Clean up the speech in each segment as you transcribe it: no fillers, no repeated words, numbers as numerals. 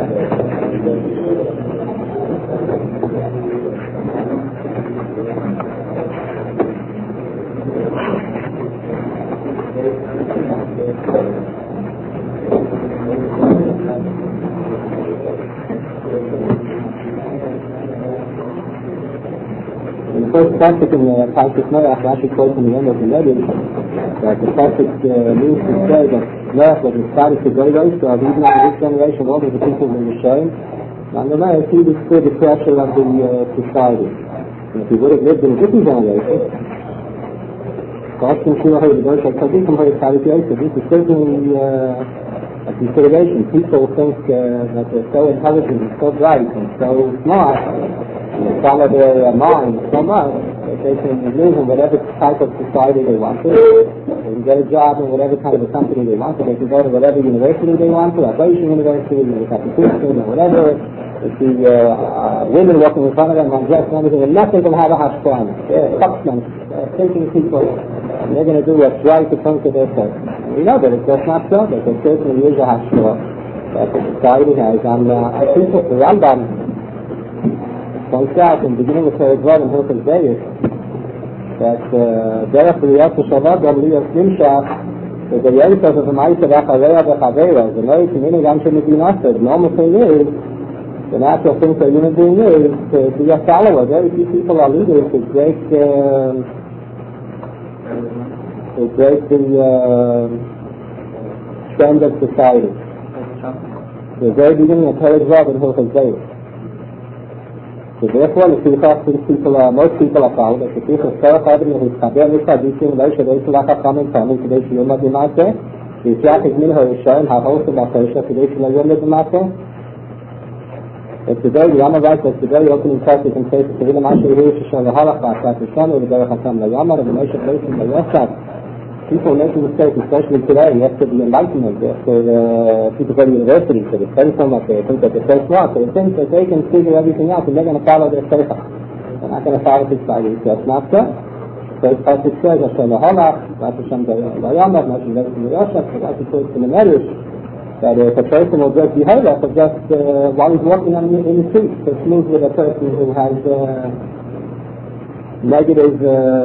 first pasuk in Parshas Noach, Rashi quotes in the end of the Nevi'im, that the pasuk means to say that Noach was started to go those, so even in this generation, all of the people were Yisrael, and the Noach, he withstood the pressure of the society. And if he would have lived in a different generation, God can see how the Dosh HaTzadik and how the Tzaddik Yosef, this is certainly a consideration. People think that they're so intelligent and so bright and so smart, and they follow their mind so much that they can live in whatever type of society they want to. They can get a job in whatever kind of a company they want to. They can go to whatever university they want to, a Asian university, a Catholic or whatever. They see women walking in front of them undressed and everything, and nothing will have a hashplan. They're cocksmen, thinking people, and they're going to do what's right according to their faith. We know that it's just not so, but there certainly is a hashplan that the society has. And I think that the Rambam points out in the beginning of Perek Vav in Hilchos Beis that Derech B'riyat Shabbat Gam Liyas Nimshach, that the Yosef of the Ma'aseh V'Chaveira V'Chaveira, the Noach Minei Gam Shemidinaseh, the normal thing is, the natural thing for a human being is to be a follower. Very few people are leaders who break the trend of society. The very beginning of Perek Vav in Hilchos Beis. So therefore, most people are followed. If the people start having his kaber mitzadishim, they should also like a common family today. She will not be master. The Yisrael is min ha'ishayin ha'host of Ma'aseh today. She will not be master. If today the Yama writes that today opening practice and says to the Mashiach here to show the halach ba'asat Hashem or the Derech Hashem LaYamar and the Moshe Leisim LaYosef. People making mistakes, especially today, after the Enlightenment, after people go to university, so they study so much, they think that they're so smart, so they think that they can figure everything out and they're going to follow their seicha. They're not going to follow this side. That's not so. So it's as it says, Hashem LaHalach, Hashem LaYamar, Moshe Leisim LaYosef, so that's it in the Medrash. That if a person will just be halach, but just while he's walking in the street, so it's moved with a person who has negative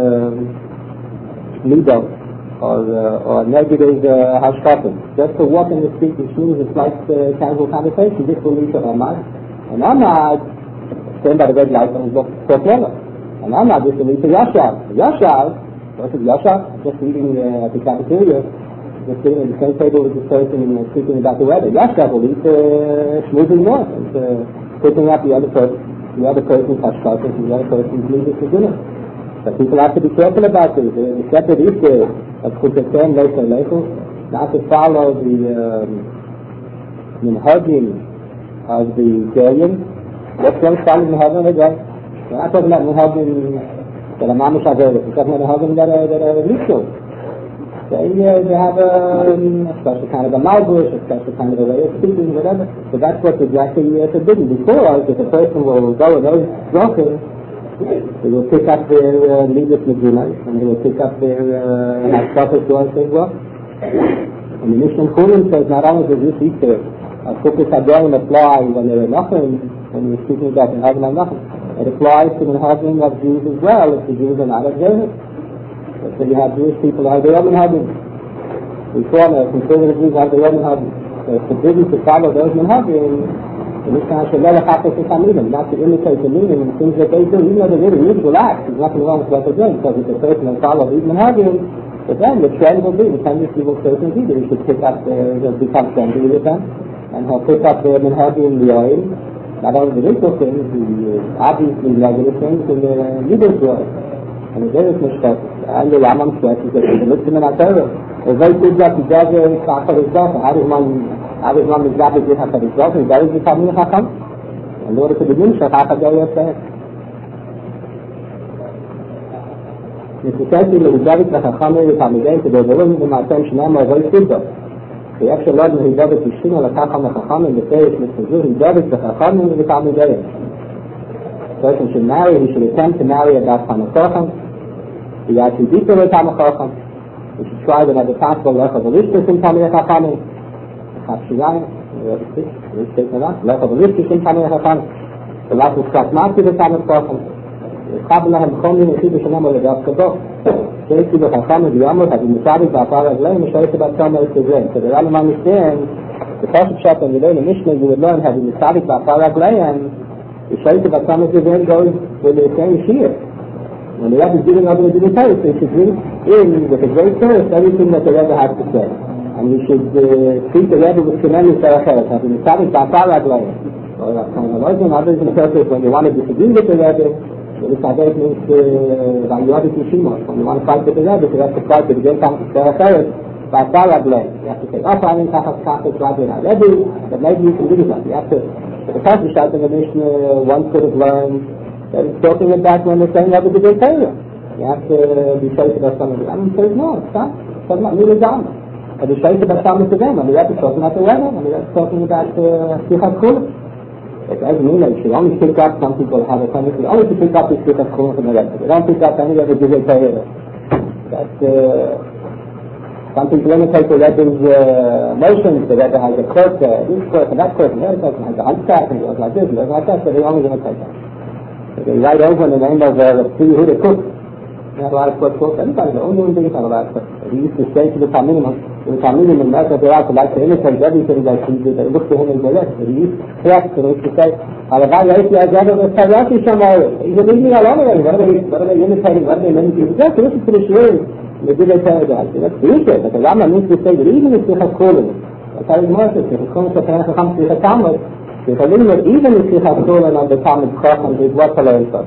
midah or negative hashkatim. Just to walk in the street, which means it's like casual conversation, this will lead to Ahmad. And Ahmad, stand by the red light and look for clever. And Ahmad, this will lead to Yashar. Yashar, what is Yashar? Just eating at the cafeteria. Just sitting at the same table with this person and speaking about the weather. Yashar will lead to smoothing north and picking up the other person's hashkatim and the other person's music for dinner. But people have to be careful about this. The separate issue of Chutzpah not to follow the minhagim of the Goyim. What's one following the minhagim of the Goyim? We're not talking about minhagim that are mamish averis. We're talking about minhagim that are legal. They have a special kind of a malbush, a special kind of a way of speaking, whatever. So that's what's exactly forbidden. Before, if a person will go with those broken, they will pick up their leaders Medina, and they will pick up their hashkafas to us as well. And the Mishnah Chullin says not only does this Easter Chukas Hadorim apply when they're nothing, when you're speaking about the Minhagim of nothing, it applies to the Minhagim of Jews as well if the Jews are not observant. So you have Jewish people who have their own minhagim. Reformers, conservative Jews have their own minhagim. So it's forbidden to follow those minhagim. The Mishnah should never have to meaning, not to imitate the meaning and things that they do. Even though they're really usual acts, there's nothing wrong with what they're doing. Because if a person will follow these minhagim, but then the trend will be, the tendency will certainly be that he should pick up he'll become friendly with them, and he'll pick up their minhagim the oil, not only the legal things, the obviously negative things, and the legal joy. And the Derech Mishpat, and the Rambam says that the Mitzvah in HaTorah is very good that he does it for HaKadosh Baruch Hu. How does one exactly do HaKadosh Baruch Hu? He does it Talmid Chacham. In order to begin, HaKadosh Baruch Hu. It's essentially that he does it for Chachamim and Talmidim to the Devarim and Ma'atem Shnei are very good. The extra Lord, he does it to Shimon, the Chacham and Chachamim, the Teresh Mitzvah, he does it for Chachamim and Talmidim. The person should marry, he should attempt to marry about Tanachacham. He actually deeper with Tanachacham. We should try whenever possible, like a Velishtis in Talmid Chachamim, Chafshiyayim. لا تبغيش تكون حامل خان لا تسكت ما تيجي تعمل قاسم قبل أن تخوني نسيب شنو ما يجاب كده شيء كده خان بيعمل هذا المساعد بعطاه لا مش هيك بعطاه ما يستجيب كده أنا ما مستين بخاطر شاطر الليل مش نقول لهم هذا المساعد بعطاه لا يعني الشيء بعطاه ما يستجيب جوي والثاني شيء when you have to deal with the details, so you should read in with a great thirst everything that the Rebbe has to say. And you should treat the Rebbe with tremendous respect. As in the Sabbath, that's all that way. Or others in the purpose, when you want to disagree with the Rebbe, the Sabbath means that you have to Shima. When you want to fight with the Rebbe, you have to fight with the great time to say that's all that way. You have to say, oh, I mean, Kachas Kachas, Rabbi, Rebbe, but maybe you can do that. You have to, the first Shabbat in the Mishnah, one could have learned that it's talking about when they're saying Rabbi Gedei Torah. You have to be safe about some of it. I mean, says no, it's not. It's talking about Mila Dhamma. But be safe about some of them. I mean, that's talking about the weather. I mean, that's talking about Sichas Chulin. It doesn't mean that you should only pick up, some people have a tendency only to pick up the Sichas Chulin from the rest of it. They don't pick up any of the Gedei Torah. That's, some people imitate the Rebbe's motions. The Rebbe has a court, this court, and that court, and the other person has a handstand, and it goes like this, and it goes like that, so they only imitate that. They write over in the name of the Yehuda Cook. You have a lot of cook. Everybody, the only thing about that. He used to say to the Talmidim in America, they also like to imitate everything that he did. They look to him and go, yes. He used to correct, and he used to say, Alavai Yaiti Azada was Taraki Shamayim. He said, leave me alone already. What are they imitating? What are they mimicking? Just listen to the Shirin. They did they tell that. That's the issue. But the Rama means to say that even if they have Kolim, that's how he wants it. If it's Kolim, so can I come to the Talmud? Even if you have stolen on the Talmud cross and did what to learn from.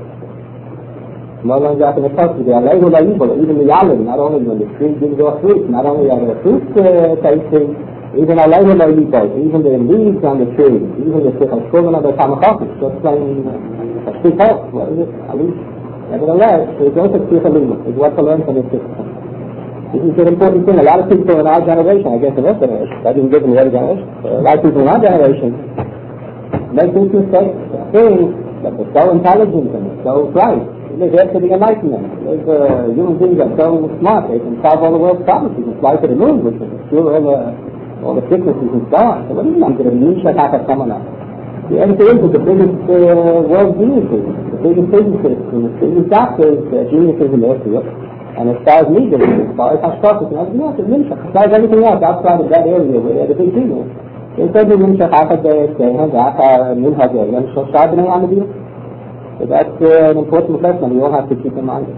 More than that in the first day, even the Yalim, not only when the tree gives off fruit, not only are the fruit tasting, even even the leaves on the tree, even the stolen on the Talmud cross, just plain a street house. What is it? At least, nevertheless, it's also it's what to learn from the system. This is an important thing. A lot of people in our generation, I guess in this generation, I didn't give them the other generation, a lot of people in our generation, make this mistake, think that they're so intelligent and so bright. They're there for the enlightenment. Human beings are so smart, they can solve all the world's problems. They can fly to the moon, which can cure all the sicknesses and so on. So what do you mean? They're going to attack someone else. The answer is that the biggest world geniuses, the biggest physicists, the biggest doctors, geniuses in their field. And as far as media, as far as Hashkafis and everything else, as far as everything else outside of that area where they're the big genius. They said they didn't check out the so that's an important lesson we all have to keep in mind.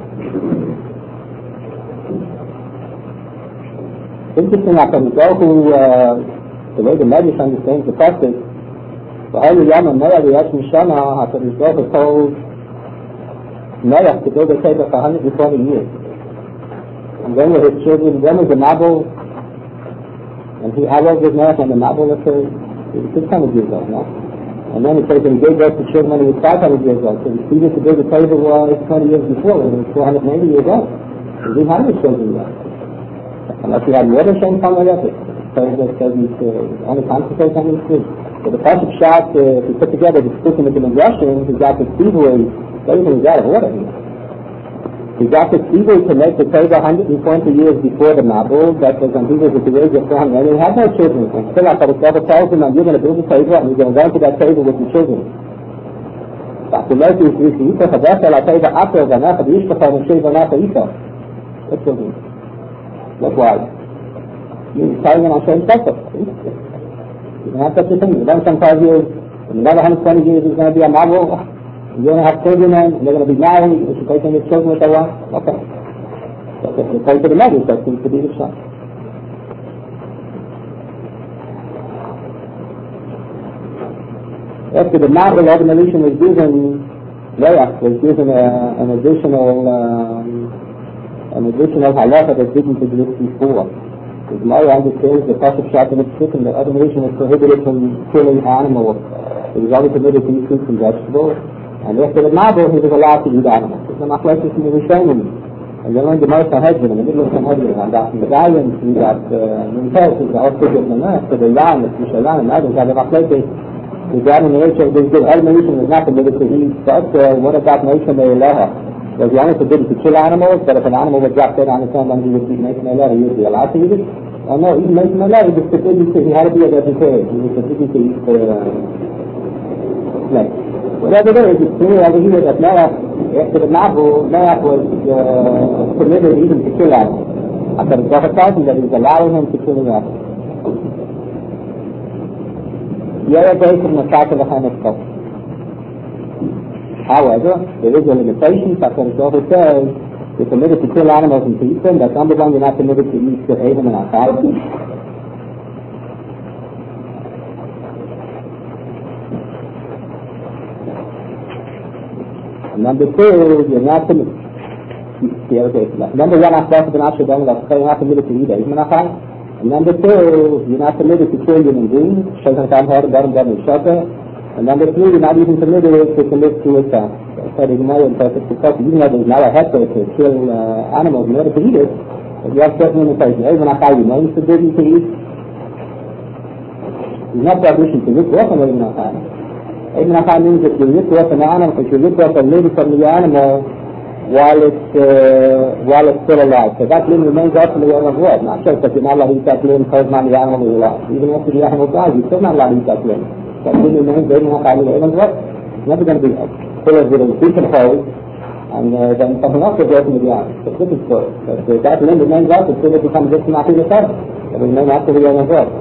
Interesting after the way the Medrash understands the passage, the Holy Yom and Noah, the Yashim Shana, after the Zohar told Noah to build a table for 120 years. And then with his children, then was the Nabal. And how old was Noah when the Nabal occurred? He was 600 years old, no? And then it says that he gave birth to children when he was 500 years old. So the season to build the table was 20 years before, when he was 480 years old. He didn't have any children yet. Unless he had more than Shem Kama Yefet. So it says he's only concentrates on these three. So the Pasuk Shot, if you put together the speaking with the Russian, he's got the Seaway, everything is out of order here. He got the Seaway to make the table 120 years before the Nabal. That was when he was at the age of 400. And he had no children. And still after the Prophet tells him, you're going to build a table and you're going to go into that table with your children. That's the What children? That's why. You're telling him I'm saying special. You can have such a thing. Then some 5 years, in another 120 years, there's going to be a Nabal. You're going to have children and they're going to be married, you should take in your children what they want. Okay. So they pay to the marriage, that seems to be the son. After the Nabal organization was given, Noach was given an additional halacha that didn't exist before. Because Noah understands the Pasuk Shot in its and the organization was prohibited from killing animals. It was only permitted to eat fruits and vegetables. And after the Nabal, he was allowed to eat animals. It's a machlekes in the Rishonim. And they learned the most Sanhedrin, in the middle of Sanhedrin. And after the Medallions, we got Nimtes, the Ostig of the Nest, the Ram, the Mishalan, and others had the machlekes. The God in the nature of this good, every nation was not permitted to eat. But what about nation of Eloha? was the only forbidden to kill animals, but if an animal was dropped dead on its own, then he would be making a letter, he would be allowed to eat it. Oh no, even making a letter, he was forbidden to, he had to be a vegetarian, he was forbidden to eat snake. Whatever it is, it's clear over here that Noach, after the Nabu, Noach was permitted even to kill animals. After the Prophet tells him that he was allowing him to kill animals. Yaya goes from the start of the Hanukkah. However, there is a limitation. That's what the Prophet says. You're permitted to kill animals and to eat them. That's number one, you're not permitted to eat the Adam and Achad. And number two, you're not permitted. Number one, you're not permitted to eat Adam and Achad. And number two, you're not permitted to kill human beings. And number three, you're not even permitted to commit suicide. So even though there's not a heter to kill animals in order to eat it, but you have certain limitations. Even if you know it's forbidden to eat, there's no prohibition to look off an even achai. Even achai means that you look off an animal, if you look off a limb from the animal while it's still alive. So that limb remains off in the realm of what? Not just that you're not allowed to eat that limb because the animal is alive. Even after the animal dies, you're still not allowed to eat that limb. That limb remains there, you're not allowed to eat it. It's never going to be full of decomposed, and then something else will go from the animal. It's a different story. But that limb remains off until it becomes just not in the cell. It will remain after the realm of God.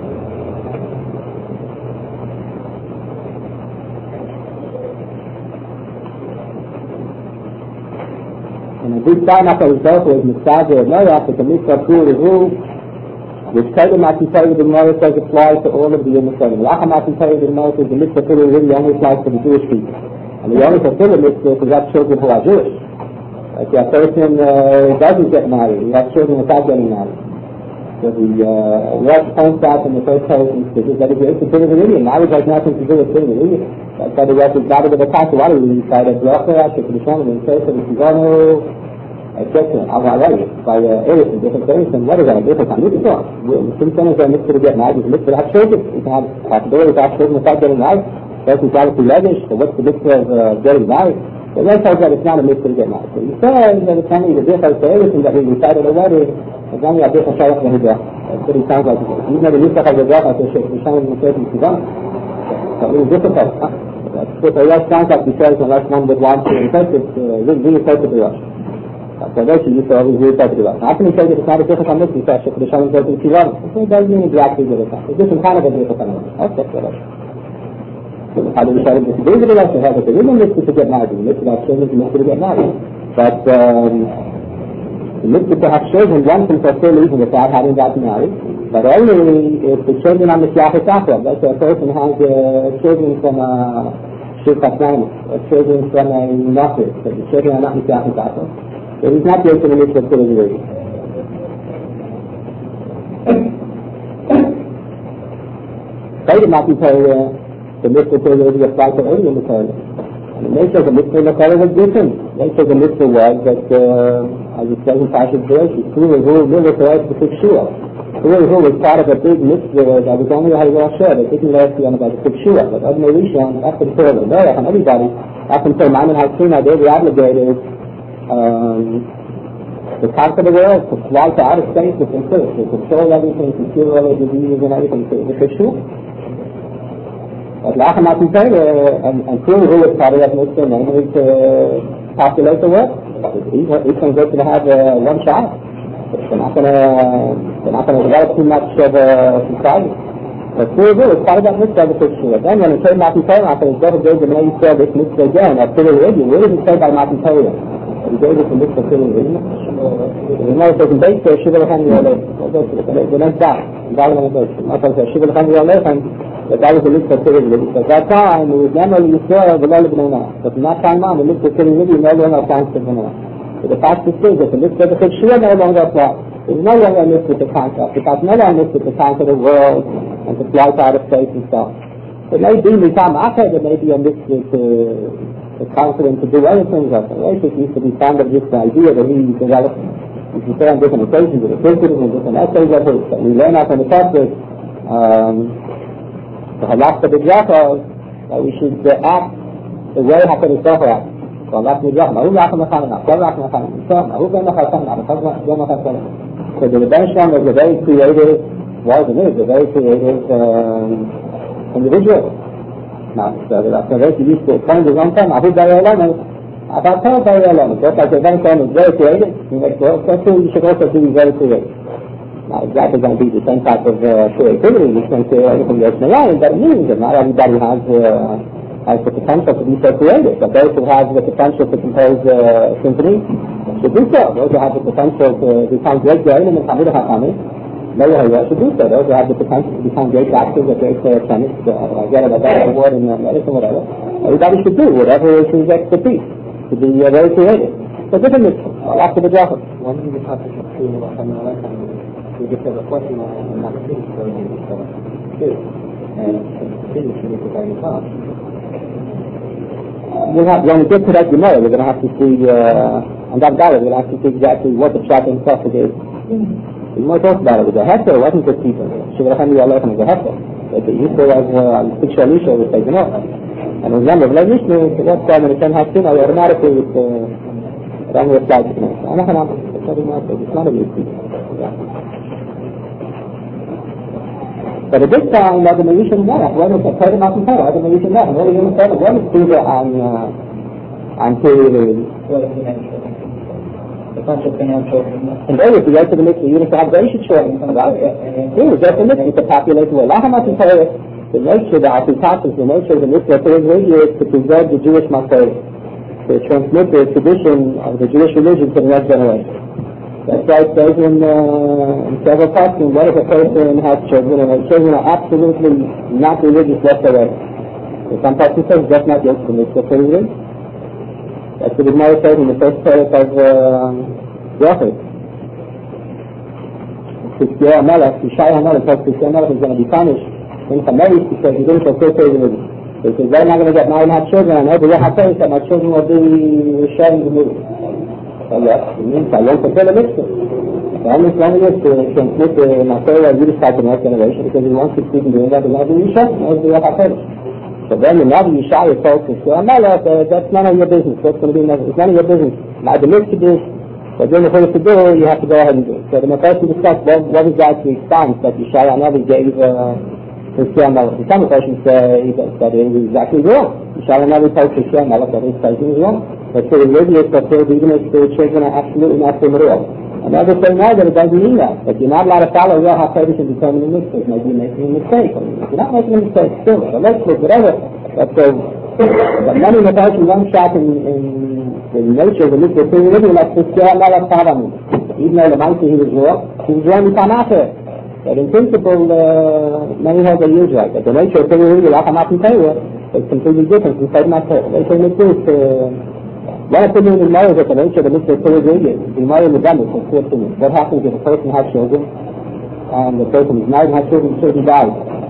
And a big time after his daughter was Mitzvah Noach, the Mitzvah Pur Rehu, which Kedem Atitayah the Gemara says applies to all of the Yom-Yisraelim. Lacham Atitayah the Gemara says the Mitzvah Pur Rehu only applies to the Jewish people. And the only fulfill the Mitzvah is that children who are Jewish. Like a person doesn't get married, he has children without getting married. So the Rosh points out in the first person that if you're considered an Indian, marriage has nothing to do with being an Indian. That's why the Rosh is not with the Pasha. What do we decide? At Rosh, after the Shon, and say that if you go etc. By Eris and different things, and what is that? Different time. This is all. Since when is there a mitzvah to get married? Is a mitzvah to have children? You can have possibility to have children without getting married. Person got it to legish, so what's the mitzvah of getting married? The Rosh tells that it's not a mitzvah to get married. So you say that it's only the difference to everything that we recited already. It's only a different shayach than hijrah. That's what he sounds like. Even though the mitzvah of hijrah, I say, the shayach of the Shayach so it was difficult. That's what the Rosh sounds like because unless one would want to interpret, really interpret the Rosh. So that's you used to always recited the Rosh. How can you say that it's not a difficult mitzvah for the shayach of the Shayach? It doesn't mean exactly what it's not. It's different kind of a difficult mitzvah. Okay, that's what how do we try to disagree with the Rosh? There is a mitzvah to get married. The mitzvah to have children is a mitzvah to get married. But the mitzvah to have children, one can fulfill even without having gotten married. But only if the children are Mishyach Esachar. That's a person has children from a Shirkat Naim, or children from a Nafir. So the children are not Mishyach Esachar. So he's not yet in the mitzvah to the Jewish. The mitzvah to the applied to only in the Torah. And the nature of the mitzvah in the Torah was different. The nature of the mitzvah was that, as it says in Parashat Bereshit, Kuru Military to fix Shua. Kuru was part of a big mitzvah that was only a Hayrah Sheh. They didn't let you about the fix Shua. But Adonai Rishon, after the Torah of Noach and everybody, up until Maimon HaSinai, they were obligated to conquer the world, to fly to outer space, to control everything, to cure all the diseases and everything, to fix Shua. But Lacham Atitayah and Kuru was part of that mitzvah, namely to populate the world. Each one's going to have one child. They're not going to develop too much of a society. But Kuru was part of that mitzvah of the picture. Then when it came Atitayah, after his brother gave the name for this mitzvah again, at Kuru Radio, where did it say by Atitayah? He gave it to mitzvah Kuru Radio. You know, it doesn't base there, Shiva L'chem Yoleh. The next day, Shiva L'chem Yoleh, but that was the mitzvah Kuru Radio. At that time, it was never Yisrael, the Lord of B'nai. But from that time on, the mitzvah Kuru Radio no longer applies to B'nai. But the fact is that the mitzvah of Shua no longer applies. It's no longer a mitzvah to conquer, because no longer a mitzvah to conquer the world and to fly out of space and stuff. It may be Mitzvah Ma'akeh, there may be a mitzvah to conquer and to do other things. It used to be fond of this idea that he developed. You can say on different occasions, with the criticism and different essays of it, that we learn out on the subject. The halakha b'Yakov, that we should act the way HaKadosh Baruch Hu acts. والله يرحم هو يعرف مثلا يعرف مثلا هو بين مثلا so the Benishram was a very creative, is a very creative individual. Now, so that's a very used to find his own time. I think very alone. I thought very alone. Just like the Benishram is very creative, you should also be very creative. Now, exactly going to be the same type of creativity which can create everything that's in the line, but it means that not everybody has the potential to be so creative. But those who have the potential to compose a symphony should do so. Those who have the potential to become great Gerim and Talmidei Chachamim, should do so. Those who have the potential to become great actors or great chemists, get a better award in medicine, whatever. Everybody should do whatever is his expertise to be very creative. So different mitzvahs. After the Jaffa. When you have to see what I'm you get the question and not see and continue to make it very fast. When we get to that Gemara, we're going to have to see, on that Gemara, we're going to have to see exactly what the Pshat in Prophet is. We might talk about it. The Hefter wasn't good people. Shivrachani Aleichem is a Hefter. But the Yisrael was the Picture Elisha was taken off. And remember, when Yisrael, that's why when it came Hashem, I automatically with wrong reply to me. I'm not going to it's not a new people. But at this time, the Mauritian Melech, when it's a Torah Mountain Torah, the Mauritian Melech, what are you going to say? What is Tuva on Kiri? The concept of children. And there was the rest of the mitzvah, you have Geisha children. It was just a mitzvah to populate the Laha Mountain Torah. The nature, the Apitatis, the nature of the mitzvah is to preserve the Jewish Masorah, to transmit the tradition of the Jewish religion to the next generation. That's why it says in several parts, what if a person has children and the children are absolutely not religious whatsoever? In some parts it says that's not yet the mitzvah for religion. That's what the Gemara says in the first part of Yochid. Yishai HaMelech is going to be punished in Chameris because he didn't fulfill his religion. So he says, they're not going to get married and have children, and every Yochid that my children will be sharing the movie. So yes, it means I won't fulfill the mitzvah. The only thing is to transmit the Masorah of Yiddish type in the next generation, because he wants to keep doing that, and not do Yishai, not do Yochid. So then the Navi Yishai told us, that's none of your business. What's going to be it's none of your business. Now the mitzvah is, but then the first to do, you have to go ahead and do it. So the person discussed what is that response that Yishai Navi gave Hizkiah Melech. The second person said that it was exactly wrong. Yishai Navi told Hizkiah Melech that his person is wrong. But for the religious, even if the children are absolutely not from at all. And others say no, that it doesn't mean that. That you're not allowed to follow your HaKadosh in determining mistakes. Maybe you're making a mistake. Or you're not making a mistake still. But let's look, whatever. But many of the person one shot in the nature of the mitzvah thing, like Hizkiah Melech Tavanu. Even though the monkey he was wrong Mitanafeh. But in principle, many have the use right. But the nature of the religion, like I'm not in Torah, is completely different from Torah Matzah. They say mitzvah one opinion in marriage is that the nature of the mitzvah is the marriage in the Gambit is two opinions. What happens if a person has children and the person is married and has children, the children die?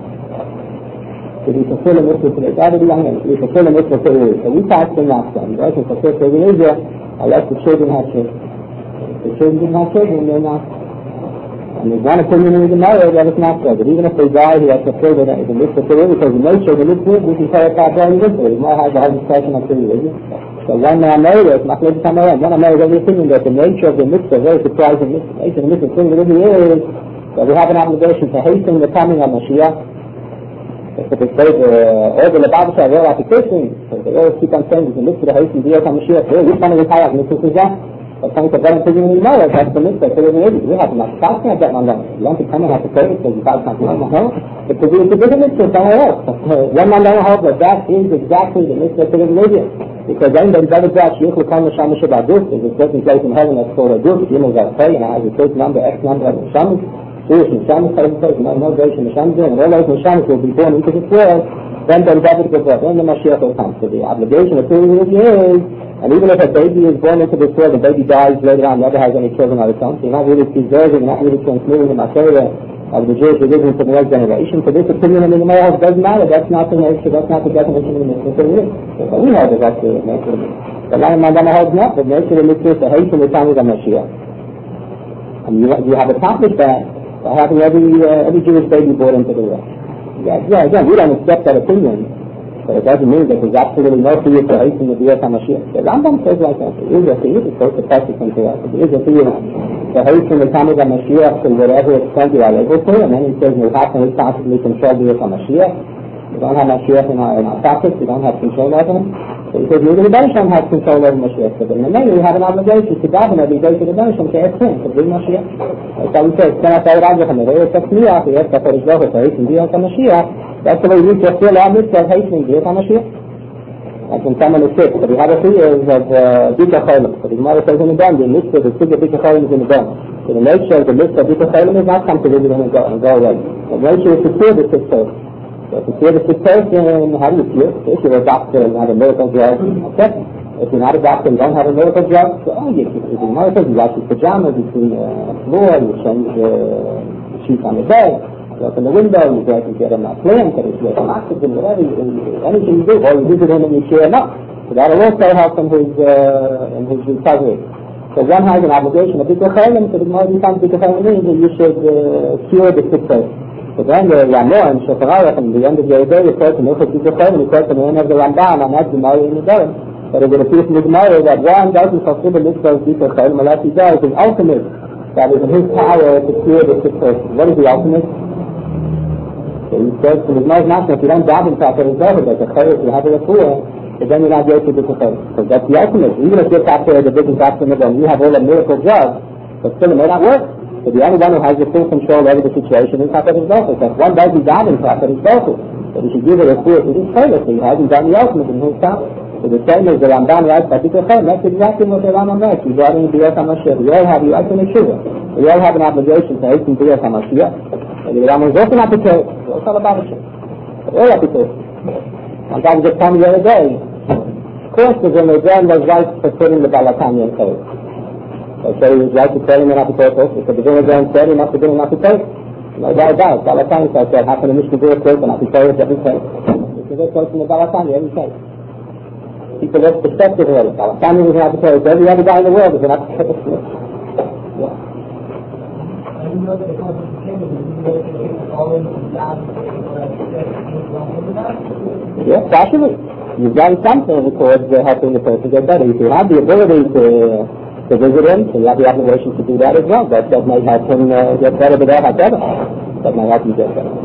Did he fulfill a mitzvah for the other young man? Did he fulfill a mitzvah for the so we passed in that time. Right? If fulfill for the Israel, unless the children have children. If the children didn't have children, they're not. And there's one opinion in the marriage that it's not so. But even if they die, he has to fulfill the mitzvah for the because the nature of the mitzvah, we can tell it about very differently. He might have the whole discussion of the religion. So when I married it, when I married everything that the nature of the mitzvah, very surprising mitzvah, the nature of the mitzvah thing really is that we have an obligation to hasten the coming of Mashiach. If they say all the Lebavasha are all applications, so they always keep on saying the mitzvah to hasten the year of Mashiach. Which one of the Hayat mitzvahs is that? But some of the very beginning of the marriage, that's the mitzvah. So we have to not stop at that one. You want to come and have to pay it because you can't do it. No, it's a different mitzvah somewhere else. One man doesn't hold that that is exactly the mitzvah to the religion. Because then there's other judge, you will come to Shamash about this. There's a certain place in heaven that's called a Duk. You know that pay, and it has a certain number, X number of Shamash. Jewish and Shamash, no Jewish and Shamash, and all those Shamash will be born into this world. Then there's other good work. Then the Mashiach will come. So the obligation of the religion is, and even if a baby is born into this world, the baby dies later on, never has any children of its own. So you're not really preserving, you're not really transmitting the Masorah of the Jewish religion to the next generation. So this opinion in the Gemara doesn't matter. That's not the nature. That's not the definition of the mitzvah. So we know that that's the nature of the mitzvah. The Lion Mandana holds not. The nature of the mitzvah is to hasten the time of the Mashiach. And you have accomplished that by having every Jewish baby born into the world. Yeah, again, we don't accept that opinion. But it doesn't mean that there's absolutely no fear for hating the Biyat HaMashiach. The Rambam says like that. There is a fear, it's supposed to practice into that. There is a fear for hating the Tamid HaMashiach to whatever extent you are able to, and then he says, how can we possibly control Biyat HaMashiach? We don't have Mashiach in our practice, we don't have control over him. So he says, even the Beresham has control over Mashiach. So then maybe we have an obligation to daven every day to the Beresham to ask him to bring Mashiach. That's how he says, can I say Rajach and the Reyes of Smiach, the Yetza Kodesh Baruch Hu, hating Biyat HaMashiach. That's the way we just feel our mitzvah of hating Biyat HaMashiach. Like when someone is sick, so we have a fear of Bika Cholim. So the Gemara says in the Dam, the mitzvah, the Sigga Bika Cholim is in the Dam. So the nature of the mitzvah of Bika Cholim is not come to visit him and go away. The nature is to fear the sick person. So if you fear the sick person, how do you feel? If you're a doctor and have a miracle drug, okay. If you're not a doctor and don't have a miracle drug, so you Gemara says you wash your pajamas, you clean the floor, you change the sheets on the bed. You open the window, you go to get him a plant, or if you have an oxygen, whatever, anything you do, or you visit him and you cheer him up. So that'll also help in his recovery. So one has an obligation of Bika Cholim, so the more you come to Bika Cholim means that you should cure the sick person. So then the Yamor and Shulchan Aruch, and the end of the day, the person who has Bika Cholim, the person who has the Ramban, and that's the Gemara in the Dorim. But it would appear from the Gemara that one doesn't fulfill the mitzvah of Bika Cholim unless he does his ultimate. That is in his power to cure the sick person. What is the ultimate? So he says to his mother, if you don't daven properly, but the chayes you have a refuah, so then you're not going to do the chayes. So that's the ultimate. Even if you're doctor, the business doctor, and you have all the miracle drugs, but still it may not work. So the only one who has the full control over the situation is HaKadosh Baruch Hu. So if one doesn't daven for HaKadosh Baruch Hu, but he should give a refuah to this chayes, so he hasn't done the ultimate in his time. So the same as the Ramban writes by Bika Cholim, that's exactly what the Rambam writes. Regarding Biyat HaMashiach, we all have the ultimate shuvah. We all have an obligation to hasten Biyat HaMashiach. And the Rambam is also not the case. It's all about it. All of it. Sometimes just told me the other day, of course the Zimmerman was right for putting the Balatanya in place. So he was right to tell him not to take it. So the Zimmerman said he must have been not to take it. No doubt about it. Balatanya said, how can a Mishnah do a quote and not to take it every case? Because they're quoting the Balatanya every case. People look perspective of it. Balatanya was not to take it. Every other guy in the world is not to take it. Yes, possibly. You've done something towards helping the person get better. If you have the ability to visit him, so you have the obligation to do that as well. That might help him get better, but that might help him get better.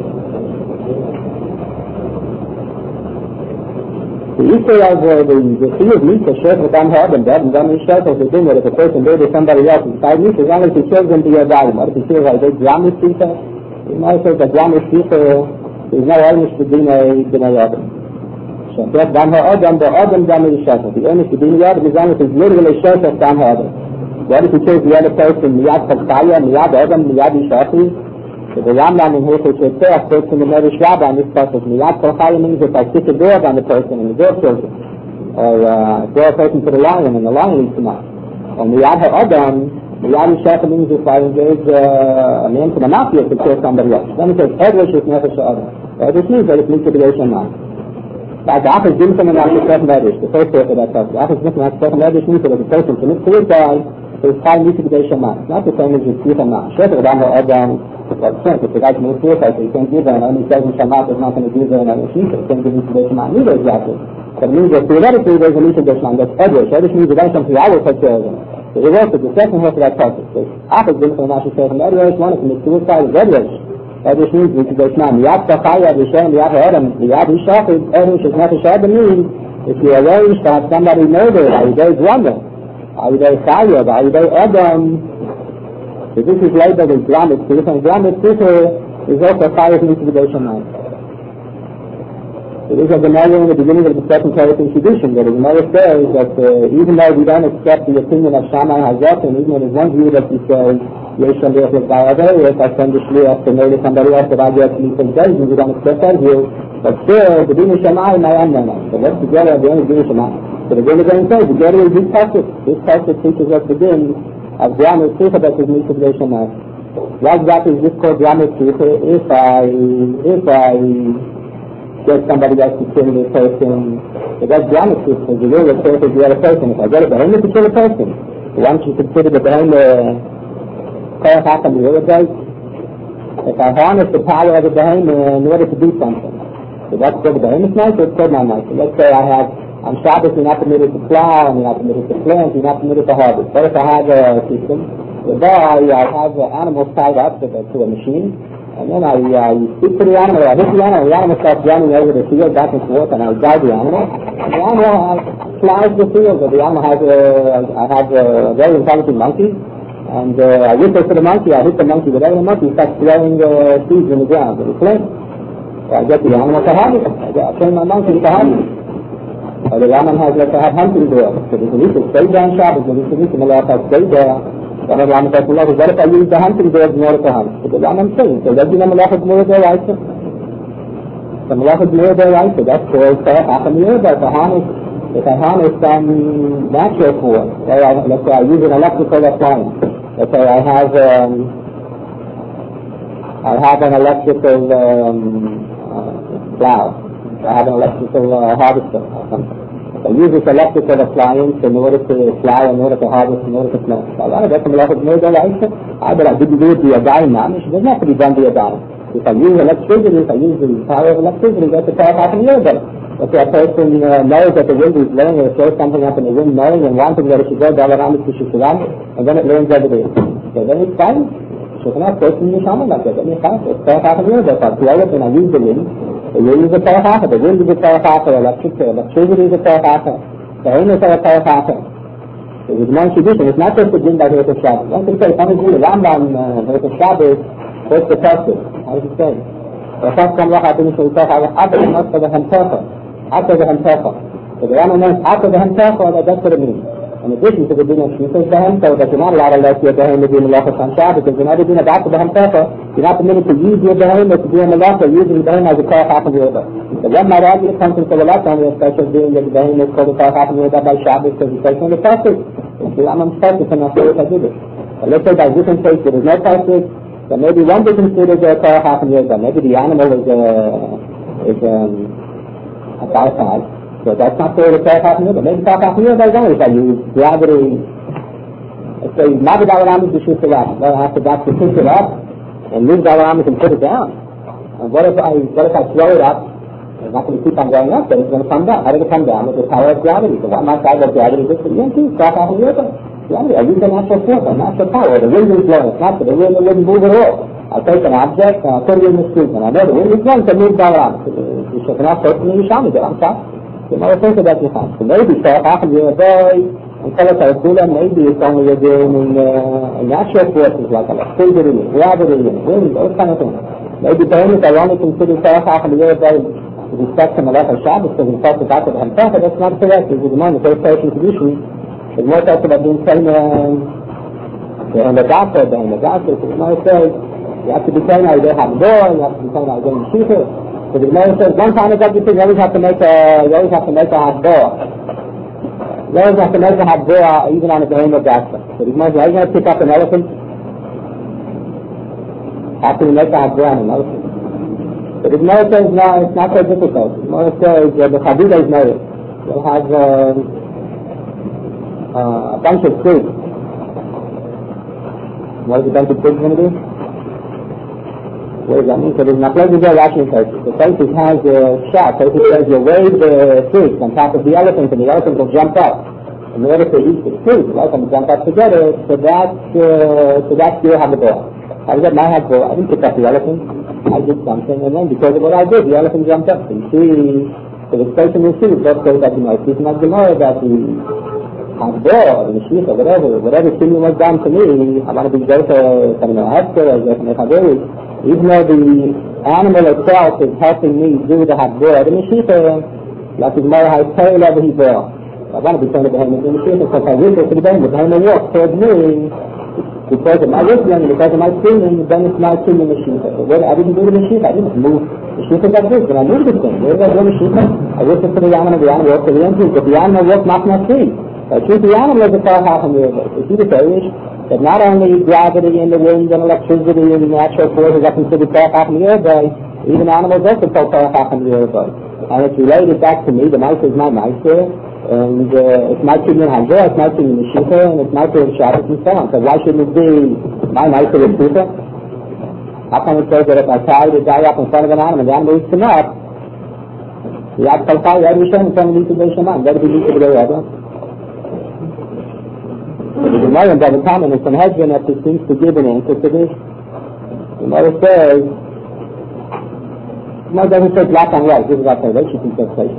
The issue of the fear of Misha, Shef, and Adam, and then he shows us the thing that if a person did to somebody else inside Misha, as long as he shows them to your body, what if he feels like they Jamis Misha? You might say that Jamis Misha is no earnest to be a Adam. So that's Dan HaAdam, the Adam Jamis Shef. The earnest to be a Adam is long as he's literally Shef of Dan HaAdam. What if he says the other person, Miyad Chakaya, Miyad Adam, Miyad Ishafi? So the Rambam in here says that puts in the Medrash Rabbah on this process. Miyad Chakaya means if I stick a dog on the person and the dog kills him. Or throw a person to the lion and the lion eats him out. Or Miyad HaAdam, Miyad Ishafi means if I engage a man to the mafia to kill somebody else. Then he says, Edwish is Nefesh HaAdam. This means that it's Mitzvah B'Yoshem Man. Like the Afis didn't come in after second Medrash, the first part of that stuff. The Afis didn't come after second Medrash means that if a person commits suicide, so it's called Mitzvah B'Yoshem Man. It's not the same as the Tzvita Man. Shef Adam HaAdam, if the guy commits suicide, so he can't give her, and only says in Shabbat is not going to give her another Shita, he can't give Mitzvah B'Yoshem Man either exactly. But it means that theoretically there's a Mitzvah B'Yoshem Man, that's Edwish. Edwish means that something I will take care of him. So it works with the second half of that process. So Afis didn't come after second Medrash, one is commit suicide is Edwish. Edwish means Mitzvah B'Yoshem Man. Miyad Chakaya, B'Yoshem, Miyad HaAdam, Miyad Ishafi, Edwish is Nefesh HaAdam means if you arrange to have somebody murdered, are you there wonder? Are you there Chayah? Are you there Adam? So this is labeled as Glamet Tzitha, and Glamet Tzitha is also Chayah Mitzvah B'Yoshem Man. So this is the Gemara in the beginning of the second Torah tradition, that the Gemara says that even though we don't accept the opinion of Shammai Hazak, and even there's one view that he says, Yeshon B'Yoshem B'Yoshem, if I send the Shliach to murder somebody else that I get to meet some days, we don't accept that view. But still, the Din of Shammai, my own name. So let's together the only Din of Shammai. So the Din of Shammai says, together is this passage. This passage teaches us the Din of Glamet Tzitha that is Mitzvah B'Yoshem Man. What exactly is this called Glamet Tzitha? If I get somebody else to kill this person, so that's Glamet Tzitha. The rule that says the other person. If I get a behemoth to kill a person, so why don't you consider the behemoth Koyach HaKam the other day? If I harness the power of the behemoth in order to do something, So that's good. The behemoth nice, it's good not nice. So let's say on Shabbos you're not permitted to plow, and you're not permitted to plant, you're not permitted to harvest. What if I have a system whereby I have animals tied up to a machine, and then I speak to the animal, I hit the animal starts running over the field back and forth, and I guide the animal, and the animal flies the field. The animal I have a very intelligent monkey, and I whistle to the monkey, I hit the monkey, whatever the monkey starts throwing seeds in the ground, and it's playing. So I get the animal to harvest. I train my monkey to harvest. Or the animal has to have hunting doors. So there's a week of stay down Shabbos, there's a week of Malach stay there. One of the Rambam says, what if I use the hunting doors in order to hunt? So the Rambam says, so that's the Malach of Mura there, right? The Malach of Mura there, right? So that's called Sarach Achamir, but if I harness some natural force, let's say I use an electrical appliance. Let's say I have an electrical plow. I have an electrical harvester or something. I use this electrical appliance in order to plow, in order to harvest, in order to plant. So that's a lot of murder life. I didn't do it via dime now. It doesn't have to be done via dime. If I use electricity, if I use the power of electricity, that's the power half a year better. If a person knows that the wind is blowing, or throws something up in the wind, knowing and wanting that it should go down around it, and then it learns every day. So then it's fine. So when I person you sound like that, then it's fine. It's power half a year better. I blow it and I use the wind. The wind is a power half, the wind is a power half, electricity is a power half, the rain is a power half. So it's one tradition, it's not just the wind by Hirut Shabbos. One can say, if I'm going to do the Rambam Hirut Shabbos, what's the person? How does it say? The first one, I think it's after the Hamtecha. After the Hamtecha. So the Rambam means after the Hamtecha, that's what it means. In addition to the din of Shmita Behem, so that you're not allowed to let your Behem to do Malachas on Shabbos, because you're not even after the Hamtecha, you're not permitted to use your Behem to do a Malachah, using the Behem as a Koach half of the other. So one might argue it comes into the left on the special doing that the Behem is called a Koach half of the other by Shabbos, because it's based on the Pasuk. The Rambam's Pasuk, and that's what I did it. But let's say by different cases there is no Pasuk, then maybe one be considered a Koach half of the other, maybe the animal is a biped. So that's not called a Koach half of the other. Maybe Koach half of the other is I use gravity. Let's say, not the Dalaram is the Shut Salat. I have to push it up and move the Dalaram and put it down. And what if I throw it up? It's not going to keep on going up, then it's going to come down. How does it come down? With the power of gravity. So what might I of gravity is for the too? Koach half of the other. Gravity. I use the natural force, the natural power. The wind is blowing. It's not the wind wouldn't move at all. I'll take an object and I'll put it in the street, and I know the wind is blowing to move the Dalaram. You should not take the Yishami there on top. So now I think about the fact. So maybe Koach half of the other. And maybe it's only again in natural forces like electricity, gravity, wind, those kind of things. Maybe parents are only considered Koach half of the year by respect to Malachas Shabbos because it's talked about the Hamtecha. That's not correct. It's the first person tradition. It's more talked about being trained in the doctor than in the doctor. So the Gemara says you have to be trained out there have a door, you have to be trained out there in the shooter. So the Gemara says one time it's everything you always have to make a hot door. You always have to make a habdua even on a behem of Gaza. So the Gemara says, are you going to pick up an elephant? After you make a habdua on an elephant. So the Gemara says, no, it's not so difficult. The Gemara says, the Chabila is married. You'll have a bunch of fruit. What is a bunch of fruit going to do? What does that mean? So there's not like the Rashi says. The Tosfos has a shot. Tosfos says you wave the fruit on top of the elephant and the elephant will jump up. In order to eat the fruit, the elephant will jump up together, so that's your habdua. How does that my habdua? I didn't pick up the elephant. I did something, and then because of what I did, the elephant jumped up. So you see, so the person will see, let's say that speaking of Gemara, that the habdua, the shlicha, whatever thing was done to me, I want to be there for Hester, or for even though the animal itself is helping me do the habdua, the Mashiach, like the Gemara has told over his will. I want to be turned to the behemoth in the Mashiach, because I wish it to the behemoth walks towards me because of my wisdom, because of my sinning, then it's my sin in the Mashiach. But I didn't do the Mashiach, I didn't move. The Mashiach like this, when I moved this thing, where did I do the Mashiach? I wish it to the animal walks to the entry, but the animal walks not free. I choose the animal as a Koach half of the year. You see the parish? That not only gravity and the wind and electricity and the natural forces are considered Koach half of the year, even animals also called Koach half of the year. And it's related back to me. The Meister is my Meister, and it's my Kinyan Hazor, it's my Kinyan Mashiach, and it's my Kinyan Shabbos, and so on. So why shouldn't it be my Meister with Shlicha? How come it says that if I tie the guy up in front of an animal, the animal eats him up? Yad Kalkai, every Shem, can lead to the Shema, that will lead to the other. The Gemara by the time it's an husband that seems to give an answer to this. The Gemara says, no, it doesn't say black and white. This is what Salvation says.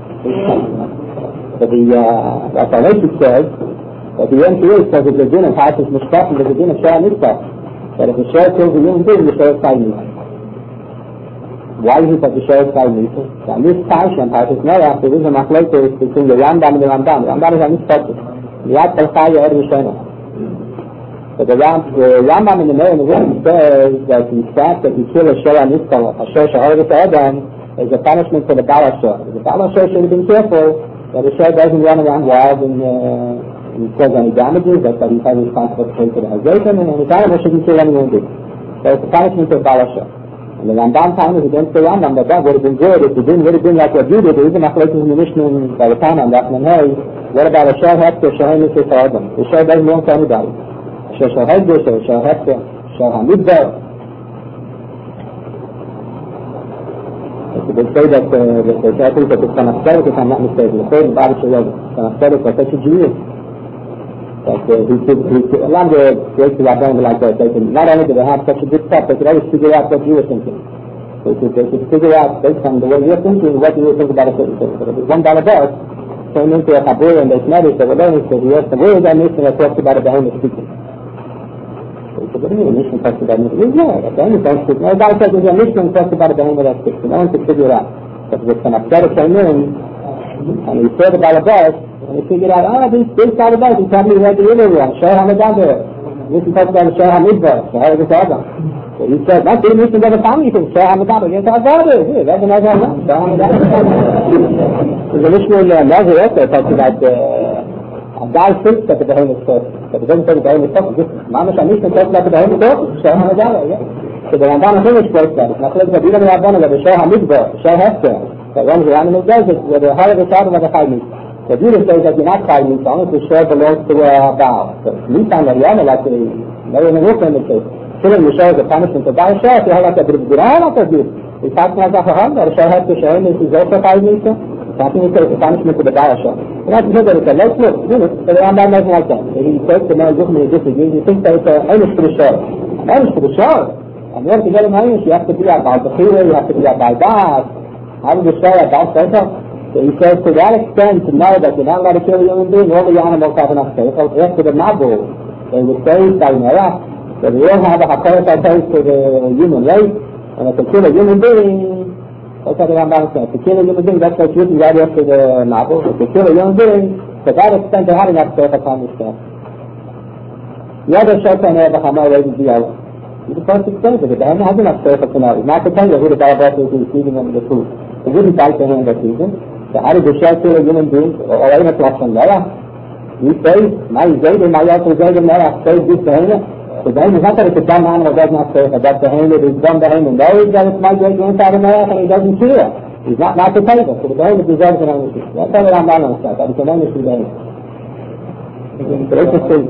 But what Salvation says, that the answer is because the din of Parshas Mishpatim, the din of Shah Mitzvah, that if the Shah kills the human being, the Shah is Chai Mitzvah. Why is it that the Shah is Chai Mitzvah? So in this Parsha, in Parshas Noach, there is a machlokes between the Rambam and the Rambam. The Rambam is a Mitzvah. Yad Kalkai Yer Rishona. But the Rambam in the Meir says that the fact that you kill a Shah Mitzvah, a Shah Shahar Adam, is a punishment for the Baal Shah. The Baal Shah should have been careful that the Shah doesn't run around wild and cause any damages, that he's highly responsible for the Hazation, and the animal shouldn't kill anyone. So it's a punishment for the Baal Shah. And the Rambam time is against the Rambam, that would have been good if the din would have been like what you did, even after in the Mishnah by the time on that, what about a Shah Hefker, Shah Mitzvah for Adam? The Shah doesn't belong to anybody. Shah Hefker, Shah Hefker, Shah Hamidbar. They say that I think that it's Tanakhterik, if I'm not mistaken. The third body should have Tanakhterik was such a genius. That he a lot of the great Rabbanim like that, they can, not only do they have such a good stuff, they could always figure out what you were thinking. They could figure out, based on the way you're thinking, what you would think about a certain thing. But if it's $1 bus, came into a Kabul and they noticed that we're learning, so he asked them, where is that mission that talks about a Behemoth speaking? So he said, what do you mean, a mission talks about a Behemoth? Yeah, a Behemoth don't speak. No, God says there's a mission that talks about a Behemoth that speaks. No one could figure it out. But if an upsetter came in, and he said about a bus, and he figured out, this side of the bus, he probably read the other one, Shah Hamadabah. This is talks about Shah Hamidbar, Shah Hamidbar. So he said, that's the mission of the family from Shah Hamadabah. Yes, I've got it. Yeah, that's another one. Shah Hamadabah. There's a mission in Nazareth that talks about a guy thinks that the Behemoth talks. But it doesn't say the Behemoth talks. Just Mamash Amishan talks about the Behemoth talks. Shah Hamadabah, yeah. So the Ramban finished quotes that. It's not like the Bidam Ramban that the Shah Hamidbar, Shah Hefker, that runs around and does it with a higher of a child of a Chai Mitzvah. The Buddha says that you're not Chai Mitzvah, unless the Shah belongs to a Baal. So Mitzvah and Yama, like the Rukh in the case. Killing the Shah is a punishment to Baal Shah, if you have like a bit of Gurah, not a bit. He's talking about the Shah Hefker, Shah Mitzvah is also Chai Mitzvah. Something he says it's a punishment to the Baal Shah. You're not to say that it's a let's look, so the Rambam doesn't like that. So he says to Mel Zuchman, he disagrees, he thinks that it's an Amish for the Shah. An Amish for the Shah. And in order to get an Amish, you have to be a Baal Bechira, you have to be a Baal Ba'as. How would you say a Baal Seichel? So he says to that extent, to know that you're not allowed to kill a human being, all the animals have enough Seichel. After the Mabul, they would say, Sayinara, that we all have a Hakorat Hakorat to the human race, and if they kill a human being, that's what the Rambam says. To kill a human being, that's what's written right after the Mabul. If they kill a human being, to that extent they have enough Seichel on this stuff. The other Shaitan ever Hamar raises the other. The first extent of it, the Behemoth has enough Seichel to know. It's not to tell you who the Baal is receiving them the food. It wouldn't bite the hand that season. So how did the Shah kill a human being, or even a Klapsan Noah? You say, my Zayden, my Yalta Zayden, Noah, save this Behemoth. The Behemoth is not that it's a dumb animal that does not say that the Behemoth is dumb Behemoth. No, he's that it's my great grandfather Noah and he doesn't care. He's not to pay them. So the Behemoth deserves an ownership. That's how the Rambam says, that it's an ownership Behemoth. So it's a thing.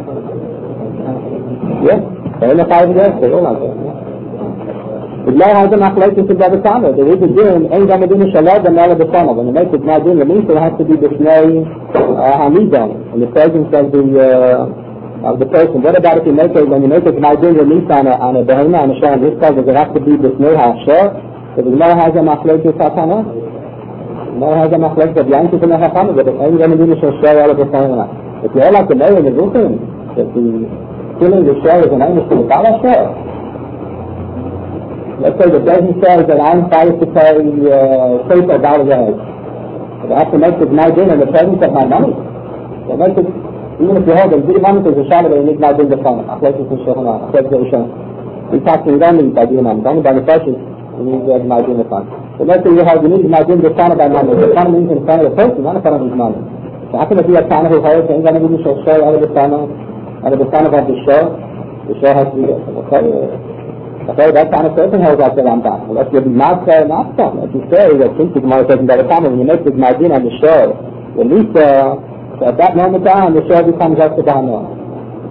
Yeah, Behemoth 5 years, they all like that. The law has a machlokes in the Basana. There is a din, ain't going to do Shalom and all of the Basana. When you make it not din, the means it has to be the Shnei Hamidon. And the presence of the person. What about if you make it, when you make it not din, the means on a Behemoth, on a Shah, this cause does it have to be the Shnei HaShah? So the law has a machlokes in Satana. The law has a machlokes of Yankiv and Hachana, but it ain't going to do Shalom all of the Basana. If you all like to know in the Ruchim, that the killing the Shah is an aim to the Baal Shah. Let's say the doesn't say that I'm supposed to pay $6 a head. But I have to make it my din in the presence of my money. So make it, even if you hold it, give money to the Shabbat, you need my din the phone. I place it in Shulchan Aruch. I place it in Shulchan Aruch. In fact, you don't need by din money. Only by the person, you need my din the phone. So let's say you need my din the phone by money. The phone means in front of the person, not in front of his money. So how can it be a phone who holds it? Ain't going to be the show out of the phone of the show. The show has to be okay, that kind of person holds out the Rambam. Unless you'll be not some. As you say, that since the Gemara says by the time when you make the Madin on the shore, at least at that moment on, the shore becomes up to Dhamma.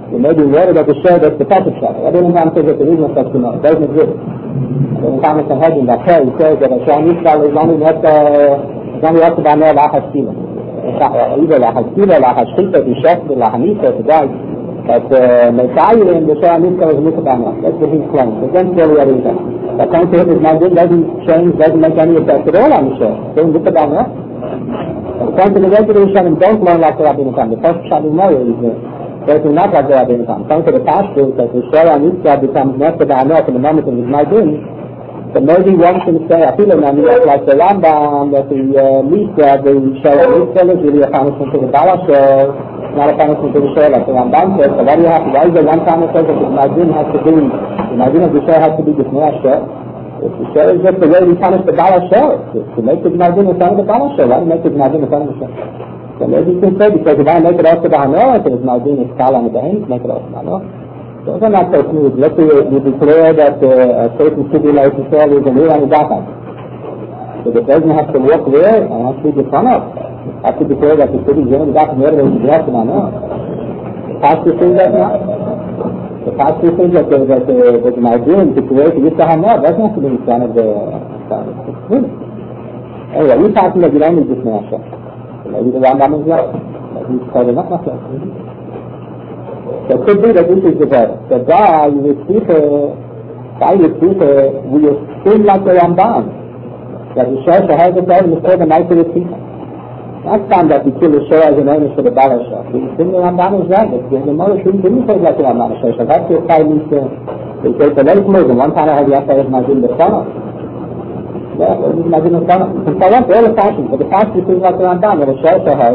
maybe water that is shared that's the type of shadow. I didn't want to say that there is no such thing. It doesn't exist. When Thomas and Hedgen, that he says that Hashem Yisrael is only not up to the Nor Lachas Tila. Either Lachas Tila, Lachas Shchita, Yishef, Lachanisa, to die. But Messiah in the Hashem Yisrael is Mikabana. That's what he's claiming. Against really everything. That kind of his mind doesn't change, doesn't make any effect at all on the Shef. So Mikabana. According to the regular Hashem, don't learn like the Rabbeinu Tam. The first Shabbat Mori is certainly not like the Rabbeinu Tam. According to the Pashtus, that the Shara Yisrael becomes Mikabana in the moment of his Maidin. So maybe one can say, I feel like the Rambam, that the Misa, the Shara Yisrael is really a punishment to the Bala Shor, not a punishment to the Shor, like the Rambam says. So why is the one time it says that the Maidin has to be, the Maidin of the Shor has to be the Shor? If the Shor is just the way we punish the Bala Shor, to make the Maidin in front of the Bala Shor, why do you make the Maidin in front of the Shor? So maybe you can say, because if I make it also the Hanor, if it's Maidin, it's Kala and the Hain, make it also the Hanor. Those are not so smooth. Let's say you declare that a certain city like Israel is a new and Zakhan. So the president has to walk there and has to be the son of. Has to declare that the city is a new and Zakhan, where is the rest of the pastor says that now? The pastor says that the Maidin to create the Yisrael doesn't have to be the son of the anyway, we're talking about the language this Masha. Maybe the Rambam is right. Maybe he's called enough Masha. So it could be that this is the verse. So by Yitzchak, we assume like the Ramban, that the Shor Shahar the Torah is called the night of the Tzita. Not time that we kill the Shor as an honor for the Bala Shor. We assume the Ramban is right. The Mother shouldn't be called like the Ramban Shor. So that's the time they say the late Muslim. One time I had the Yasser as Mazin the Sana. Yeah, Mazin the Sana. And so that's all the fashion. But the fashion is like the Ramban, that the Shor Shahar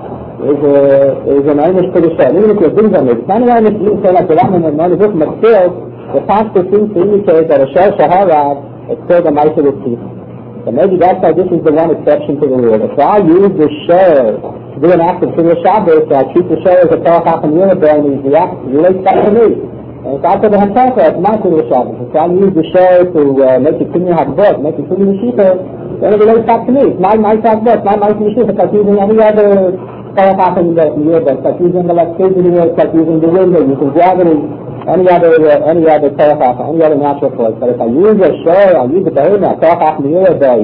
is an honor for the Shor. Even if you're doing something, it's not an honor to say like the Ramban and honor book, but still, the pastor seems to indicate that a Shor Shahar is called the night of the Tzita. So maybe that's why this is the one exception to the rule. If I use the Shor to do an act of Kiddush Shabbos, so I treat the Shor as a Torah Chacham Yerubah, and he relates back to me. And it's after the Hantaka, it's not Kiddush Shabbos. If I use the Shor to make it Kinyan HaKbot, make it Kinyan Yeshiva, then it relates back to me. It's my HaKbot, my Yeshiva. It's like using any other Torah Chacham Yerubah. It's like using the electricity, it's like using the window, using gravity. Any other Torah Chacham, any other natural force. But if I use a Shor, I use the Behemah, Torah Chacham Yerubah,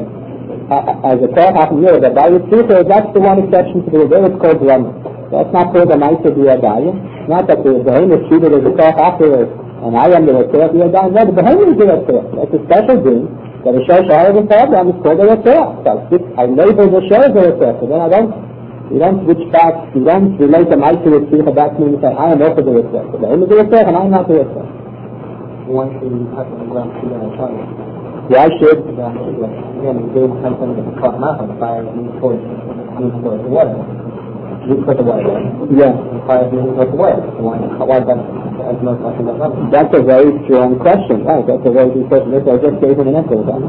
as a Torah Chacham Yerubah, by Yitzchak, that's the one exception to the rule. It's called Rama. That's not called the night of the Yadayim. Not that the Behemah is treated as a Torah Chacham, and I am the Torah of the Yadayim. No, the Behemah is the Torah. That's a special thing that a Shor Shahar of the Torah is called the Torah. So I label the Shor as a Torah. So then you don't switch back, you don't relate the might to it, back to me and say, I am also the Yitzchak. The Behemah is the Yitzchak and I am not the Yitzchak. One thing you have to grab to the Torah. Why should? Again, you gave something to cut nothing, fire towards the water. You put the water. Yeah. Fire towards the water. Why that's no question about nothing? That's a very strong question. Right, that's a very good question. I just gave him an answer to that.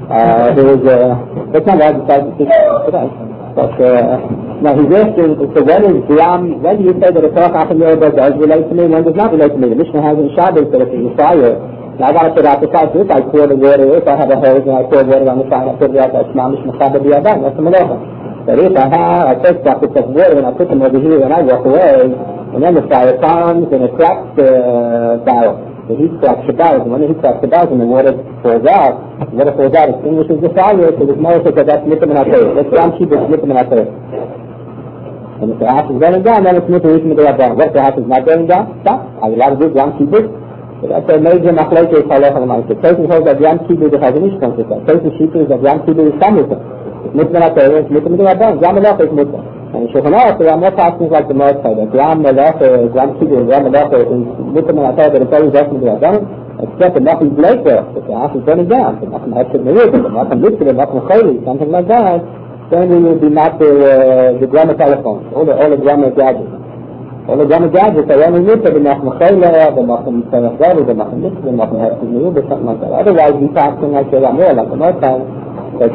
That's not why I decided to speak today. But now he's asking, so when do you say that a Torah Chacham Yerubah does relate to me, when does not relate to me? The Mishnah has in Shabbos that if it's a fire, now I got to put out the fire. If I pour the water, if I have a hose and I pour water on the fire and I put it out, that's Mamish Mechaba B'Yadam, that's the Melacha. But if I take buckets of water and I put them over here and I walk away, and then the fire comes and it cracks the barrel. The heat cracks the barrel, and when the heat cracks the barrel and the water pours out, extinguishes the fire, so there's no such that's Nitim and Atayah. Let's Yom Kippur is Nitim and Atayah. And if the house is burning down, then it's Nitim and Atayah. What if the house is not burning down? Stop. I would like to do Yom Kippur. So that's a major machlokes is halacha l'maaseh. Person holds that Yom Kippur is a Chazon Ish concept. Person shita is that Yom Kippur is Samuel. It's Nitim and Atayah, it's Nitim and Atayah. Yom Melacha is Nitim. And Shulchan Aruch, there are more passages like the Mordechai, that Yom Melacha, Yom Kippur, Yom Melacha is Nitim and Atayah, that it's always Nitim and Atayah. Except that nothing's late there. If the house is burning down, if nothing has to be moved, if nothing lifted, if nothing chayli, something like that, then we will be not the grammar telephones, all the grammar gadgets. All the grammar gadgets are only lifted, if nothing chayli, if nothing chayli, if nothing lifted, if nothing has to be moved, or something like that. Otherwise, we talk something like the Ramah, like the Mordechai, that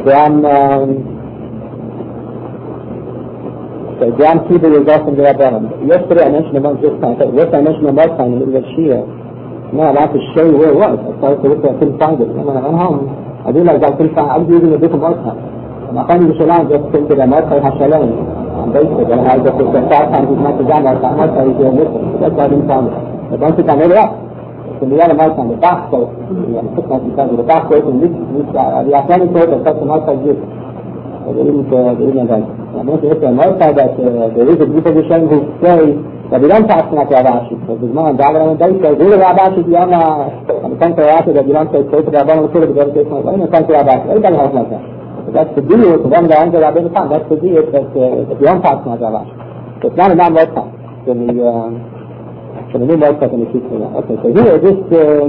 Yom Kippur is often the Rabbanim. Yesterday I mentioned among this time, yesterday I mentioned the Mordechai in the middle of Shia. No, I want to show you where it was. I started to look at it, I couldn't find it. When I went home, I realized I was using a different Mordechai. And I found the Shalom just came to the Mordechai HaShalom. basic, and I just the 5 times as much as I know, I'm not saying he's doing this, that's why I didn't tell me. But don't think I made it up. So the other mice on the back, so the back goes and the Afghani code that such a mouse like this. So they didn't invent. I'm going to hit the mouse that there is a group of Rishonim who say that we don't pass like Rav Ashi. So there's no one David and they say, really Rav Ashi, on the front of Rav Ashi, that you don't say, so the Rabban will kill it, but it's not in the front of Rav Ashi. Everybody has like that. But that's the deal, the one that ends up in the time, that's the deal, that you don't pass like Rav Ashi. So it's not a non-word time. So the new word time in the teaching. Okay, so here, this,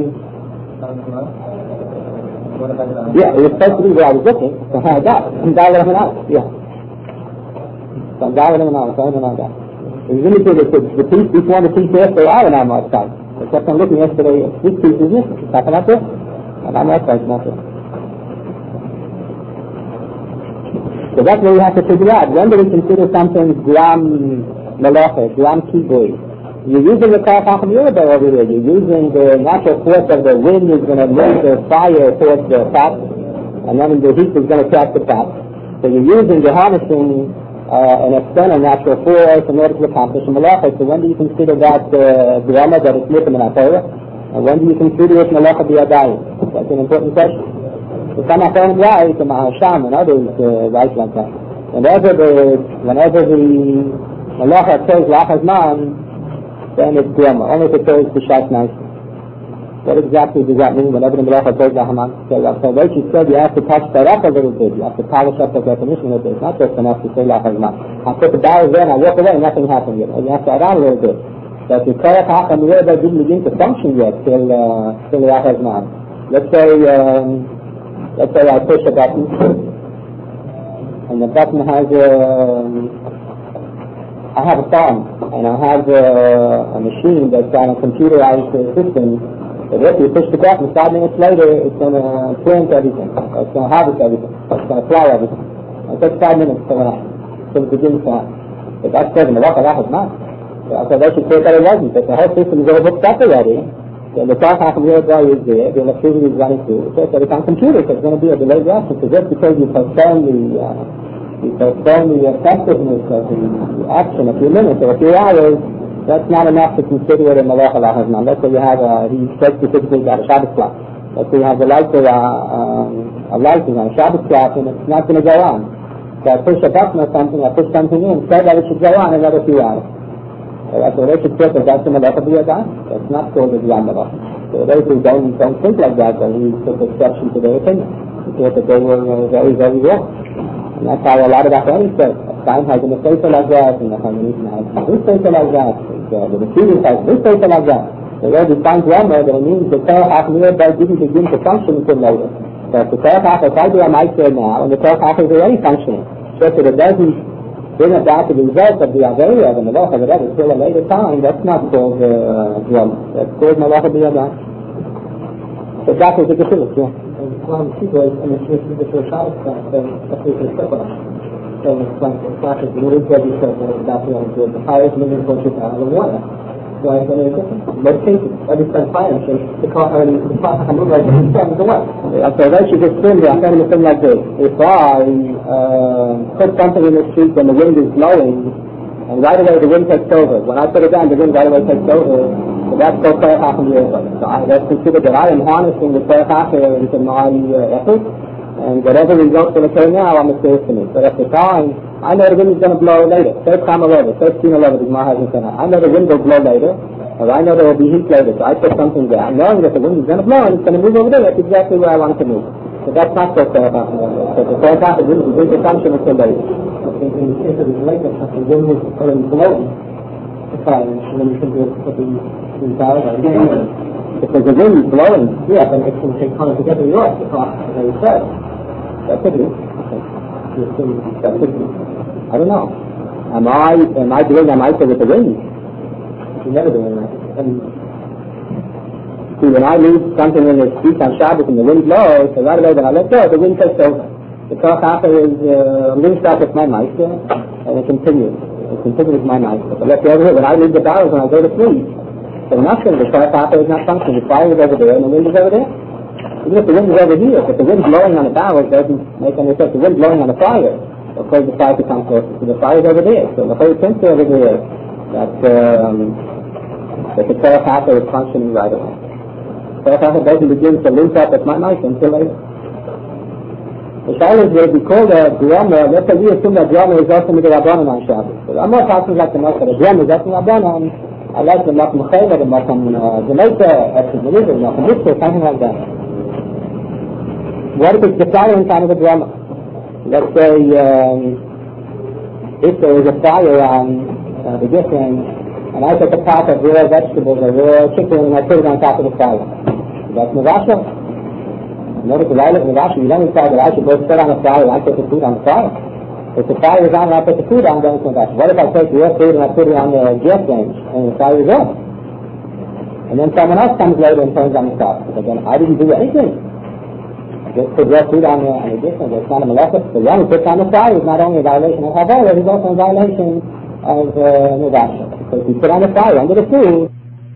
yeah, it was supposed to be where I was looking, so I got it. I'm David and out, yeah. So I'm David and out, so I'm that. It was indicated that the piece before the piece after are in our outside. Except I'm looking yesterday, this piece is missing. It's not there, and I'm outside, it's not there. So that's what we have to figure out. When do we consider something gram malacha, gram kibui? You're using the Kach HaChamira over here. You're using the natural force of the wind is going to move the fire towards the fat, and then the heat is going to catch the fat. So you're using, you're harnessing an external natural force in order to accomplish a malacha. So when do you consider that drama that is missing in our Torah? And when do you consider it malacha b'yadayim? That's an important question. So some Acharonim write, the Maharsham and others write like that. Whenever the malacha says lachas man, then it's grama, only if it says the shas nice. What exactly does that mean? Whenever the malacha says lachaman, so Rashi said you have to touch that up a little bit. You have to polish up the definition of it. It's not just enough to say lachaman. I put the barrel there and I walk away and nothing happened yet. You have to add on a little bit. So if the Kach HaChamira didn't begin to function yet till lachaman. Let's say I push a button and the button has I have a phone, and I have a machine that's on a computerized system, that if you push the button, 5 minutes later, it's going to print everything, it's going to harvest everything, it's going to fly everything. It takes 5 minutes to begin to happen. But that's good, and the Rav is not. So they should say that it wasn't, that the whole system is all hooked up already, and the Kach HaChamira is there, the electricity is running through, so it's on computer, so it's going to be a delayed reaction. So just because you postpone the effectiveness of the action a few minutes or a few hours, that's not enough to consider it a malacha lahazman. Let's say you have he says specifically about a Shabbos clock. Let's say you have a light is on a Shabbos clock and it's not going to go on. So I push a button or something, I push something in, say that it should go on another few hours. So that's what they should say, that's the malacha b'yadah. That's not called the b'yad malacha. So those who don't think like that, then he took exception to their opinion. He thought that they were very, very wrong. And that's how a lot of Acharonim said. Time has a mistake like that, and the Chachamim has a mistake like that, the Messiah has a mistake like that. The way we find grammar, that it means the Kach HaChamira didn't begin to function until later. So if the Kach HaChamira, if I do a mic here now, and the Kach HaChamira is already functioning, just that it doesn't bring about the result of the Averia of the Malacha, that is till a later time, that's not called grammar. That's called Malacha b'yadah. So that was the Gefilis, yeah. One people and it's the first Shabbos class, then that's what it's separate. So it's like the class is really good because that's what the highest million portions out of the water. So I said, most cases, every spent fire, so the car can move like this, the what? So that should just spin, I'm going to spin like this. If I put something in the street when the wind is blowing, and right away the wind takes over. When I put it down, the wind right away takes over. So that's called Kach HaChamira. So that's considered that I am harnessing the Kach HaChamira into my effort, and whatever results will occur now, I'm a safe to me. But at the time, I know the wind is going to blow later. 13 11, is my husband said. I know the wind will blow later, or I know there will be heat later. So I put something down, knowing that the wind is going to blow and it's going to move over there. That's exactly where I want it to move. So that's not called Kach HaChamira. So the Kach HaChamira is going to function until later. In the case of the lake, the wind was blowing. And then you can do it for the because the wind is blowing. Yeah, then it can take time to get to the north, across, as you said. That could be. That could be. I don't know. Am I doing a mitzvah with the wind? You're never doing that. And see, when I leave something in the street on Shabbos and the wind blows, so right away when I let go, the wind takes over. The Kach HaChamira is, I'm going to start with my mitzvah, and it continues. It continues my mitzvah. But let's go over here, when I leave the barrels and I go to sleep, so nothing, the Kach HaChamira is not functioning. The fire is over there and the wind is over there. Even if the wind is over here, if the wind blowing on the barrels doesn't make any effect, the wind blowing on the fire, Of course, the fire to come closer. So the fire is over there. So the whole sense over there that the Tzarech Achar is functioning right away. Tzarech Achar doesn't begin to link up at my knife until later. The Shaila will be called a drama. Let's say we assume that drama is also with the Rabbanan on Shabbos. So I'm not talking like the Makkah. The drama is also Rabbanan. I like the Makkah Mechayla, the Makkah Jamaica, the Makkah Mitzvah, something like that. What if it's the fire inside of the drama? Let's say if there is a fire on the different, and I take a pot of raw vegetables or raw chicken and I put it on top of the fire. That's Mavasha. Notice the Lailah Mavasha, you don't decide that I should go sit on the fire and I put the food on the fire. If the fire is on and I put the food on, then it's Mavasha. What if I take raw food and I put it on the gas range and the fire is on? And then someone else comes later and turns on the fire. But then I didn't do anything. Just put raw food on the gas range. It's not a malacha. The one who puts on the fire is not only a violation of Havara, he's also a violation of Mavasha. So if you put on the fire under the food,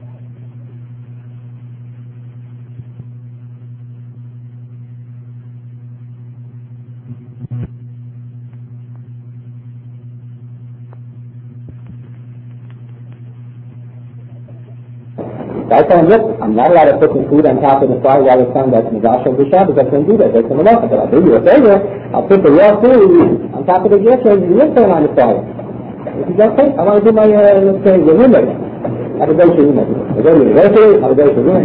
I tell him, look, I'm not allowed to put the food on top of the fire while it's on that's Mavasha of the Shabbos. I can't do that. That's a malacha. But I'll do you a favor. I'll put the raw food on top of the gas range and you'll turn on the fire. He says, okay, I want to do my, let's say, the rumor. Have a day to rumor. I go to the university, have a day to rumor.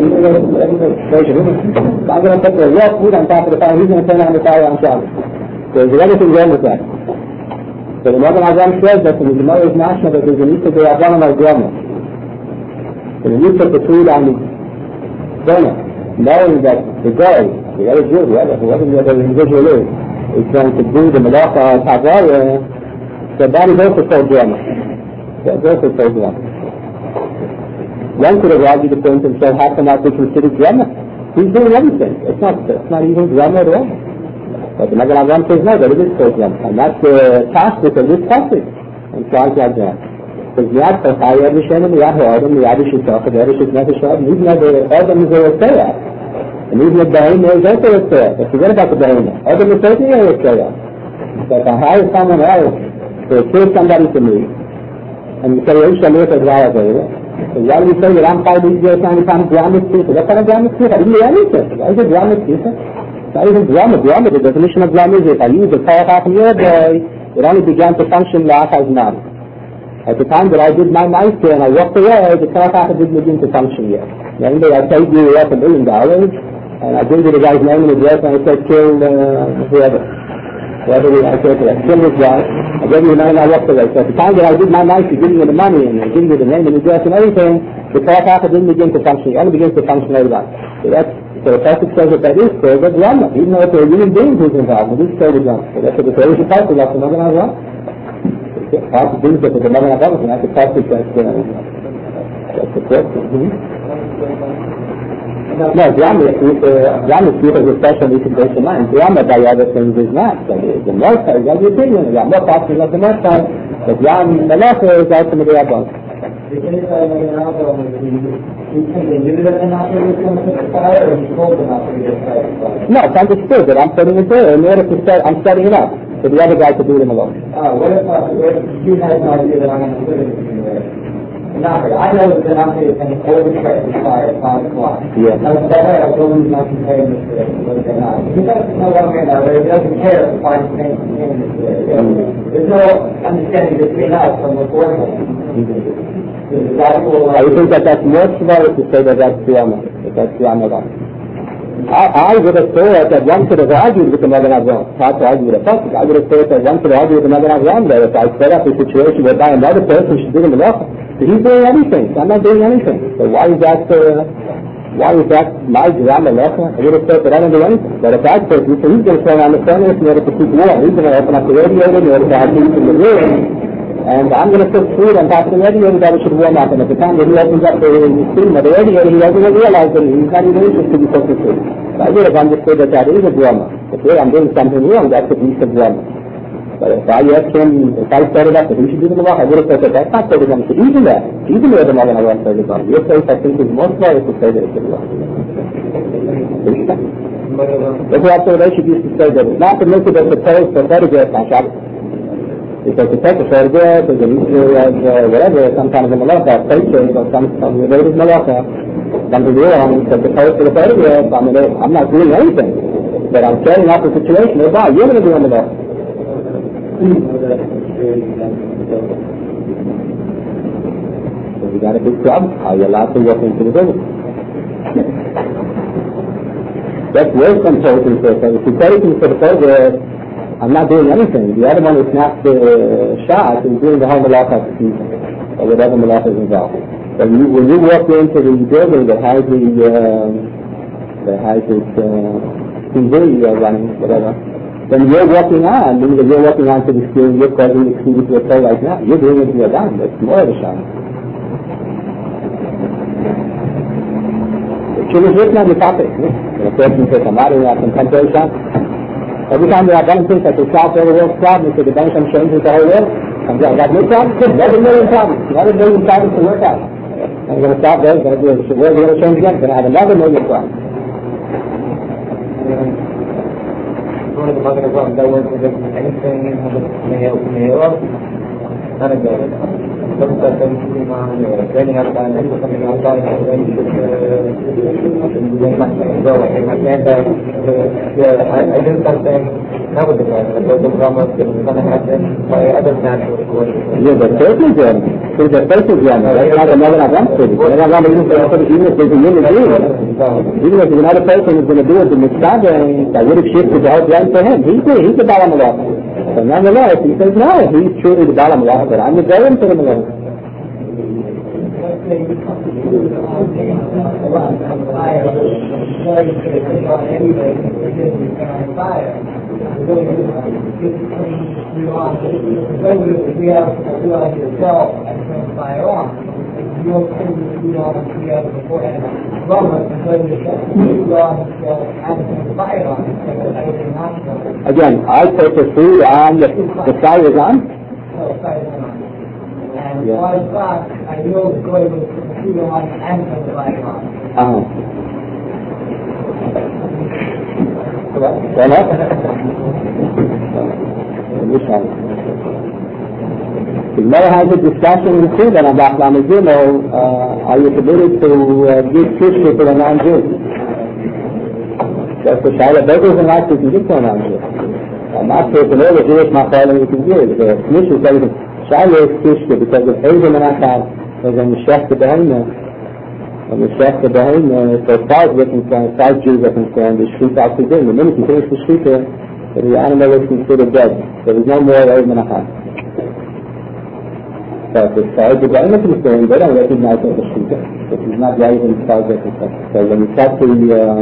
So I'm going to put the raw food on top of the fire. He's going to turn on the fire on Shabbos. So there's anything wrong with that. So the Magen Avraham says that in the Gemara is national that there's a need to do Rabbanan al Grama. So when you put the food on the burner, knowing that the guy, the other Jew, whoever the other individual is going to do the malacha Havara, so that is also called drama. That's also called drama. One could have argued the point and said, how can that be considered drama? He's doing everything. It's not even drama at all. But the Magen Avraham says no, that it is called drama. And that's the task of this passage. And tries like that. Because Yad Chachai, Yad Hashem, and Yad Ha'adam, Yad Shitach, Yad Shitach, even though the Adam is a Retzayah, and even the Behemah is also a Retzayah. But forget about the Behemah. Adam is certainly a Retzayah. But if I hire someone else to kill somebody to me, and you say, Yesh Shalot Advaya Vayra, so why do you say that I'm fighting these trying to find drama speaker? What kind of drama speaker? I didn't do anything. Why is it drama speaker? It's not even drama. Drama, the definition of drama is if I use the Torah from your day, it only began to function last as man. At the time that I did my knife here and I walked away, the Torah didn't begin to function yet. Then I paid you up $1 million, and I gave you the guy's name and address, and I said, kill whoever. Whoever I said, kill this guy. I gave you the name and I walked away. So at the time that I did my knife, he gave me the money and I gave you the name and address and everything, the Torah didn't begin to function. It only begins to function later on. So the Pasuk says that is called a drama. Even though it's a human being who's involved, it is called a drama. So that's what the Torah is about. That's the Magen Avraham. How to do that with the Magen Avraham, and that's the Pasuk that's the question. No, drama is a special interpretation line. Drama by other things is not. So the Moshe is every opinion. The more possible of the Moshe, the Yam Malacha is ultimately Rabban. No, it's understood that I'm putting it there in order to set, I'm setting it up for the other guy to do them alone. What if you had no idea that I'm going to put it in there? I know that I'm going to overstretch the fire at 5 o'clock. Yeah. Now, that way I don't lose my containment there. He doesn't know what I'm going to do. He doesn't care if the fire containment is there. There's no understanding between us from the foreman. I think that's more smart to say that that's drama. That's drama. I would have thought that one could have argued with the Magen Avraham. Not to argue with a person. I would have thought that one could argue with the Magen Avraham there if I set up a situation whereby another person should do the malacha. So he's doing anything. So I'm not doing anything. So why is that my drama malacha? I would have thought that I don't do anything. But if I said, so he's going to turn on the furnace in order to keep warm. He's going to open up the radiator in order to have heat in the room. And I'm going to put food on top of the radiator that it should warm up. And at the time that he opens up the steam of the radiator, he doesn't realize that he's not even interested in cooking food. So I would have understood that is a drama. If I'm doing something wrong, that's at least a drama. But if I asked him, if I set it up that he should do the malacha, I would have said that that's not set it up. So even though the Magen Avraham says it up, your place I think is more smart to say that it's a malacha. That's what the Rashid used to say, that it's not permitted to pose for photographs on Shabbos. Because to take a photograph is an issue of whatever, some kind of a malacha, paycheck, or some related malacha. Something wrong, but to pose for the photograph, I mean, I'm not doing anything. But I'm setting up a situation whereby you're going to do a malacha. So we got a big problem. Are you allowed to walk into the building? That's worse than posing for it. If you're posing for the photograph, I'm not doing anything. The other one who snaps the shot is doing the whole malacha or whatever malacha is involved. But when you walk into the building that has its TV running, whatever, then you're walking on, meaning that you're walking onto the screen, you're causing the screen to occur right now. You're doing it to your dime. That's more of a shot. She was written on the topic. The person says, I'm not in that contemplation. Every time there are benefits that will solve all the world's problems, so the benefit changes the whole world. And I got no problems, another million problems to work out. I'm going to stop there, the world's going to change again, going to have another million problems. One of the mother of that works with anything in the not a good. Some stuff that is raining outside, and something outside, and then I did something, that was the problem. The problem was going to happen by other natural causes. Yeah, the person is there. So the person is there. That's not another event. Even if there's a human being, even if another person is going to do it, the mitzvah, that would have shifted the whole plan for him. He's the Baal HaMalach. So nonetheless, he says, no, he's truly the Baal HaMalach, but I'm the Goyim to the Malach. Again, I put the food on, the fire is on. And while it's hot, I know the goy was the food on and the fire on. The Gemara has a discussion with you that on Daf Lamed Gimel, are you permitted to give kishka to a non-Jew? That's the Shaila. Both of them like to give to a non-Jew. I'm not sure if the Lord is Jewish, my father, you can give. The Mishnah says Shaila is kishka because of Ezer Menachal, there's a Meshech to Behemah. A Meshech to Behemah, so as far as we're concerned, 5 Jews are concerned, the Shrit out to din. The minute you finish the Shrita, the animal is considered dead. So there's no more Ezer Menachal. So as far as the Goyim is concerned, they don't recognize it as a Shita. But he's not right as far as they're concerned. So when we start the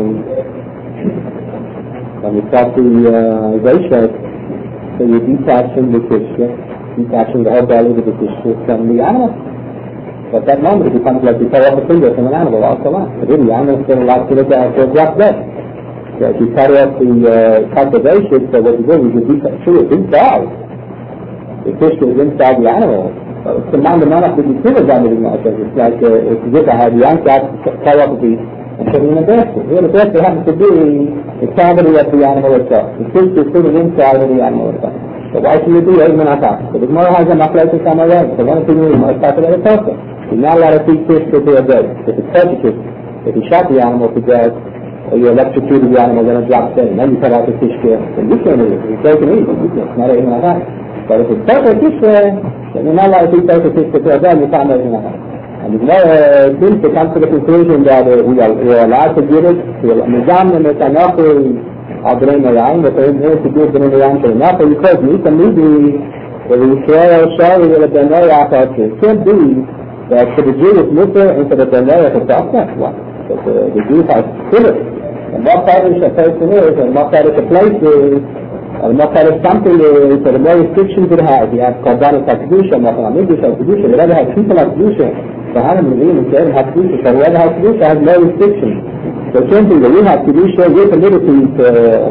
Reishot, so you're detaching the Kishka, detaching the whole belly of the Kishka from the animal. So at that moment it becomes like you cut off a finger from an animal, also on. But really the animal is still allowed to look at it drop dead. So if you cut off the Reishot, so what you do is you detach it inside. The Kishka is inside the animal. So it's the manach that you feel is under the mouth. It's like if you I had yanked out, cut off a piece, and put it in a basket. Here the basket happens to be the cavity of the animal itself. The fish is sitting inside of the animal itself. So why should you do it? So the Gemara has a machlokes on my way. So one thing is more stuff than a person. You're not allowed to feed fish to a dead. If it's torture, if you shot the animal to death, or you electrocuted the animal, then it drops dead. And then you cut out the fish here. Then you can't eat it. You can't eat it. It's not anything like that. But if it's torture fish, then you're not allowed to feed torture fish to a dead. You can't do anything like that. And the Gemara seems to come to the conclusion that we are allowed to give it to a Mizam and a Tanakh Adrei Mayayim, that they're able to give Adrei Mayayim to enough, because we can maybe the Yisrael Shari will have been very apart. It can't be that for the Jew it's Mutter and for the Benayah it's not one. But the Jews are spirits. And what part of a person is, and what part of a place is, and what part of something is, so the more restrictions it has. You have Korbanos HaKedusha, Machal HaMikdash HaKedusha, whatever has people HaKedusha, the Hanan Levim and Keren HaKedusha, so whoever has Kedusha has no restrictions. So it can't be that we have Kedusha, we're permitted to eat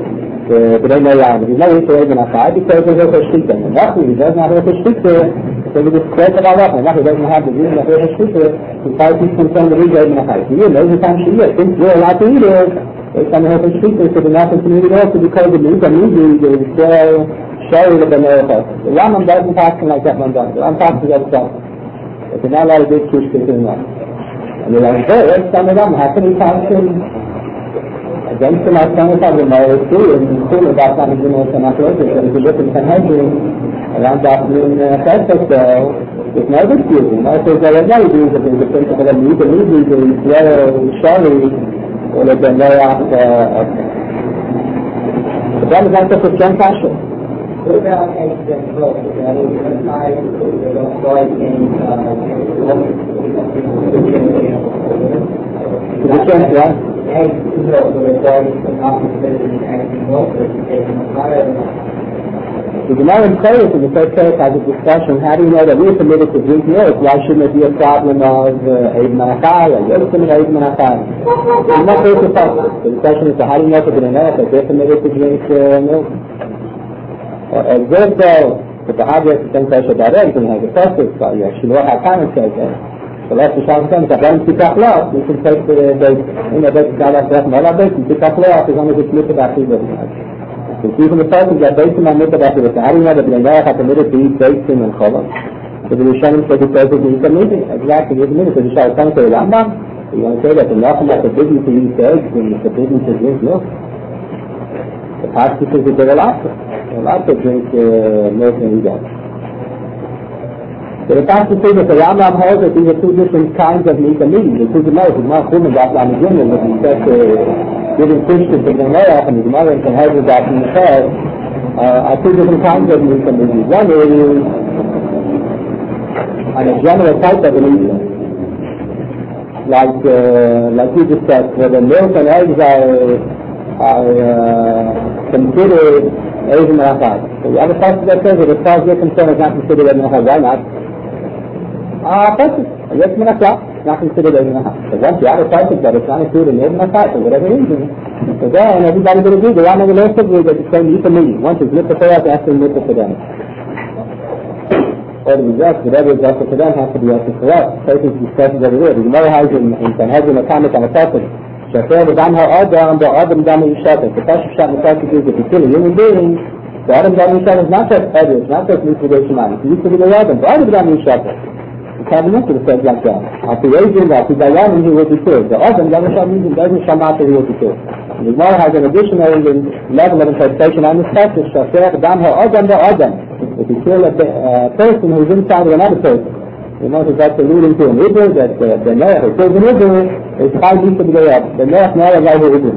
B'nai Mayayim. There's no way to even Achai because there's a Shkita. And nothing, he does not have a Shkita, So we just break it all up, and he doesn't have the reason that they're a shooter, because he's concerned that he's in a fight. He knows the time she is, thinks you're allowed to eat it, based on the whole shooter, so they're not continuing to go, so because the meat and meat is still showing the Benayah. The Rambam doesn't talk like that one does. The Rambam talks to the other stuff. But they're not allowed to do shooter in one. And they're like, hey, what's some of them? How can he talk to against him? I was telling the Maya too, and he's cool about not even know some athletes, but if you look at the Sanhedrin, around afternoon Thursday, so there's no dispute. You know, so there are no reasons that there's a principle of meat and meat, and surely, or the Benayah, but that is not such a strong passion. What about eggs and milk? That is a time they don't like any the chance, yeah? eggs and milk, so they're going to not consider eggs and milk, or taking a fire. The Gemara in Kodesh in the first case has a discussion, how do you know that we're permitted to drink milk? Why shouldn't it be a problem of Eid Manachai, or Yosim Eid Manachai? It's not very precise. The question is, how do you know for the Benayah that they're permitted to drink milk? Observe though, that the Hadith is the same question about eggs, and has a process, but Shiloh HaKanim says that. So let's just understand that when you pick up love, you can take the bacon. You know, bacon got off that, not our bacon, pick up love as long as it's lifted after the so even the person that bacon and lifted after the how do you know that the Benayah are permitted to eat bacon and cholov? So the Rishonim said it says that you can eat it. Exactly, you can eat it. So the Shah comes to the Rambam, so you want to say that the nothing that's forbidden to eat eggs and it's forbidden to drink milk. The pastor says that they're allowed to drink milk and eat eggs. So the pastor says that the Rambam holds that these are two different kinds of meat and meat. The two Gemara, the Gemara Chum and Dafla Megillah, that he said giving fish to the Benayah and the Gemara and Sanhedrin and Dafla Megillah are two different kinds of meat and meat. One is on a general type of meat, like you just said, where the milk and eggs are considered Eid Manachai. So the other pastor that says that as far as you're concerned is not considered Eid Manachai. Why not? Pastor, Eid Manachai is not considered Eid Manachai. So once you have a pastor that it's not included in Eid Manachai for whatever reason, so then everybody's going to agree. The Rambam will also agree that it's going to eat a meat. Once it's mitzvah for us, it has to be mitzvah for them. Or the result, whatever is also for them has to be also for us. Places discussions over there. The Gemara has in Sanhedrin a comment on a pastor. Shafer the Dam HaAdam, the Adam Dam Yishatek. The Pasha Shat Mekasik is if you kill a human being, the Adam Dam Yishatek is not just Edith, not just liquidation money. It's used to be the Adam, the Adam Dam Yishatek. The cabinet would have said like that. After raising that, the Dayanim he will be killed. The Adam Dam Yishatek doesn't Shamata he will be killed. The Gemara has an additional level of interpretation on this passage. Shafer the Dam HaAdam, the Adam. If you kill a person who's inside of another person, you know that's alluding to an Ibn, that the Benayah who kills an Ibn is high need to be there. The Benayah now is like an Ibn.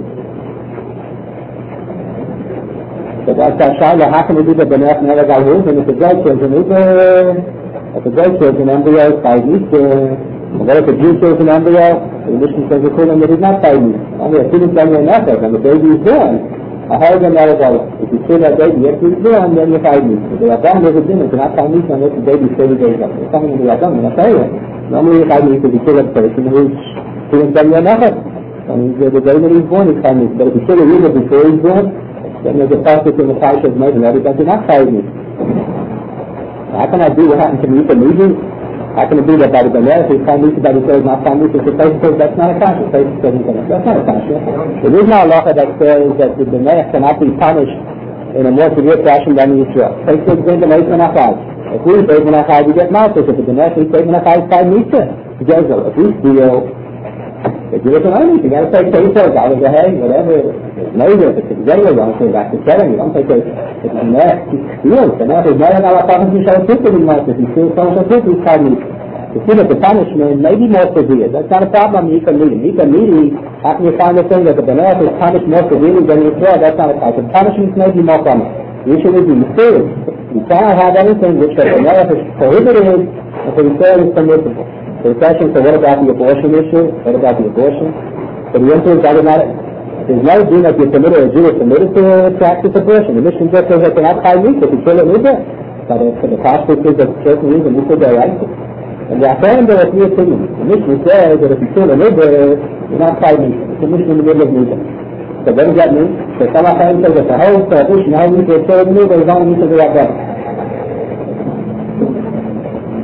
So that's our Shaila, how can we do the Benayah now is like an Ibn? If the guy kills an Ibn, if the guy kills an embryo, it's high need to. What if the Jew kills an embryo? The mission says the Quran that is not high need. Only a student embryo nothing, and the baby is born. A husband and a wife. If you kill that baby after he's born, then you're high need. If the Adam does a dinner, you're not high need unless the baby is 30 days old. It's something in the Adam, you're not high need. Normally you're high need because you kill a person who's doing something nothing. And the day that he's born is high need. But if you kill a human before he's born, then there's a process in the Pasha of made and everything, you're not high need. How can I do what happened to me for moving? How can it be that by the Benayah, if high need, by the says not high need, if the person says that's not a Pasha, the person says that's not a Pasha. There is no halacha that says that the Benayah cannot be punished in a more severe fashion than Yisrael. Take the example of Eid Manachai. If we say Eid Manachai, we get malchus. If the Benayah says Eid Manachai, it's 5 mitzvah. Gezel. If we steal, if you listen to anything, you got to take pesos out of the hay, whatever. It's later, if it's Gezel, you don't say back to selling. You don't take it. If the Benayah steals, the Benayah is not allowed to show 50 mitzvahs. If you steal social 50, it's 5 mitzvahs. You see that the punishment may be more severe. That's not a problem in Yikam Midi. Yikam Midi, after you find the thing that the Benayah is punished more severely than Yisrael, that's not a problem. The punishment may be more common. Usually the Yisrael, you cannot have anything which the Benayah is prohibited and the Yisrael is permissible. So the question, so what about the abortion issue? What about the abortion? So the answer is that is not it. There's no deen that you're permitted, a Jew is permitted to practice abortion. The mission just says that they have 5 weeks if you kill a neighbor. But if the pastor says that certain reason, you said they're right. And the Afghan, there are 3 opinions. The Mishnah says that if you kill a neighbor, you're not 5 weeks. It's a Mishnah in the middle of neighbor. So what does that mean? So some Afghan says that the whole tradition, how we can kill a neighbor is only Mishnah of the Afghan.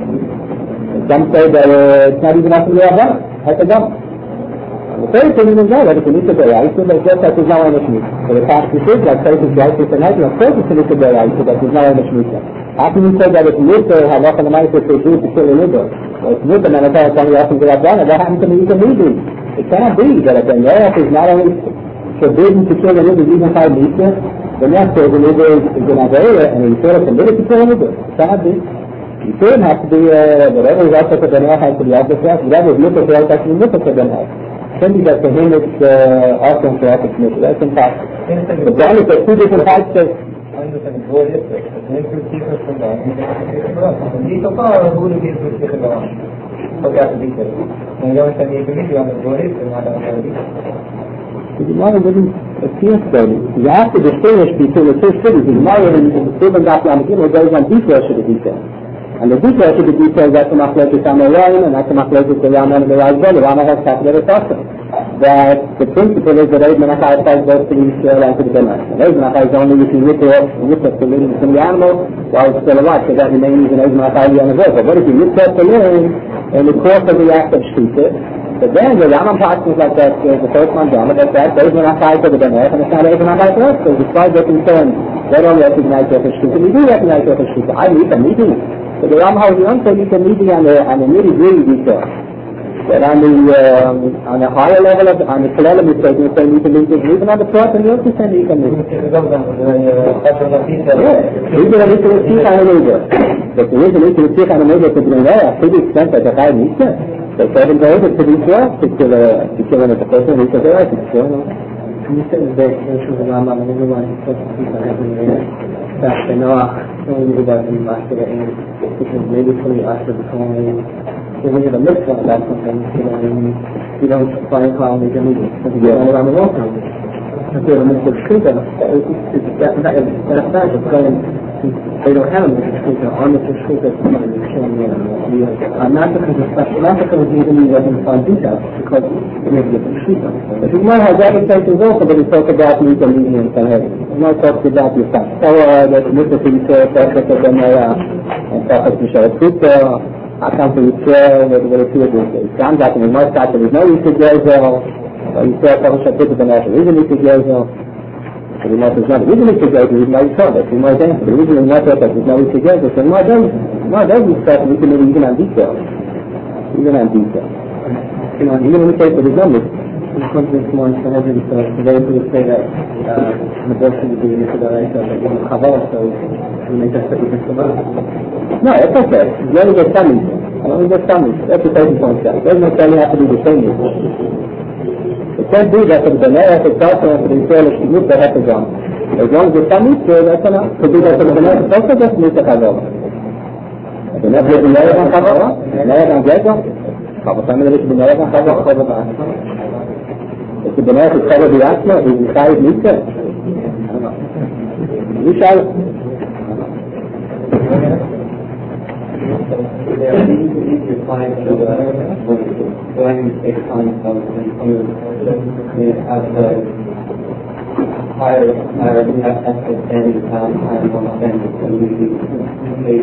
Some say that it's not even up to the Rabbanan. The third thing is that it's a Nisa B'Oraisa, but just that there's no Einish Misa. So the fact is that places like this and that, of course it's a Nisa B'Oraisa, but there's no Einish Misa. How can you say that it's Nisa, Halacha and Ma'aseh for Jews to kill a nigger? Well, it's Nisa, and it's only up to the Rabbanan. What happens to the Nisa Misa? It cannot be that a Benayach is not only forbidden to kill a nigger even by Nisa, the next day the nigger is an Aveira, and he's sort of committed to kill a nigger. It cannot be. You shouldn't have to be, whatever is also for Benayach has to be out of the whatever is Nisa for has to be Nisa for Benayach. Can be that for him it's also for us it's Nisa. That's impossible. But the only two different types of the Gemara didn't appear so. You have to distinguish between the two cities. The Gemara in the Sivan Daf Yom Kippur goes on details to the detail. And the details to the detail that's the Machlokes Amoraim and that's the Machlokes the Rama and the Rajbel. The Rama has calculated also. That the principle is that Eid Menachai applies both to the Yisrael and to the Benach. And Eid Menachai is only if you rip off the limb from the animal while it's still alive, so that remains an Eid Menachai on the vote. But what if you rip off the limb in the course of the act of Shkita? But then the Rambam practices like that, the first mandama, that's Eid Menachai for the Benach, and it's not Eid Menachai for us. So despite their concern, they don't recognize their Shkita. We do recognize their Shkita. I meet a meeting. So the Rambam has also meet a meeting on the nitty-gritty detail. But on the higher level of, on the Kalala mistake, you say you can meet it, even on the first and the other percent you can meet it. Even on the Tzich on the Neighbor. But there is an issue with Tzich on the Neighbor to bring there, to the extent that the guy needs it. So seven days to be sure, to kill a person, he says, all right, it's sure. You said that the issue of the Rambam and everyone is supposed to keep on having that the Noah, only about the Master and because maybe for the Asher becoming when you have a mitzvah about something, you don't find how they can move it. Because you go around the world now. If you have a mitzvah shkita, that's not just going, they don't have a mitzvah shkita, or mitzvah shkita is something that's killing the animal. Not because it's special, not because you even doesn't find details, because you have a mitzvah shkita. But you might have other places also, but you talk about mitzvah medium and hey, you might talk about your stuff. So there's mitzvah shkita, that's what they're and that's what I come to Yisrael, what it feels is Islam, that in the most part there is no Yisrael Gezel, or Yisrael Kavashat Pita Benasha, there is a Yisrael Gezel, so the most is not, there is a Yisrael Gezel, there is no Yisrael, there is no Yisrael, there is no Yisrael, there is no Yisrael Gezel, so no does Yisrael, we can live even on detail. You know, even in the case of the numbers, in confidence more in Sanhedrin, so today we would say that the abortion would be into the right of the Kabbalah, so we make that statement for that. No, it's okay. You only get some reason. That's the second point. It doesn't necessarily have to be the same reason. It can't be that for the Benayach itself and for the Israel Shemut they have to go. As long as there's some reason, that's enough. Could be that for the Benayach it's also just Misa Kabbalah. The Benayach on Kabbalah, Benayach on Gezel, Kabbalah Samir is the Benayach on Kabbalah, Kabbalah. If the Benayach is Kabbalah B'Yasma, is the Shai Misa? You shall. There are easier clients who going to take time of as the higher standing time on offenders, and we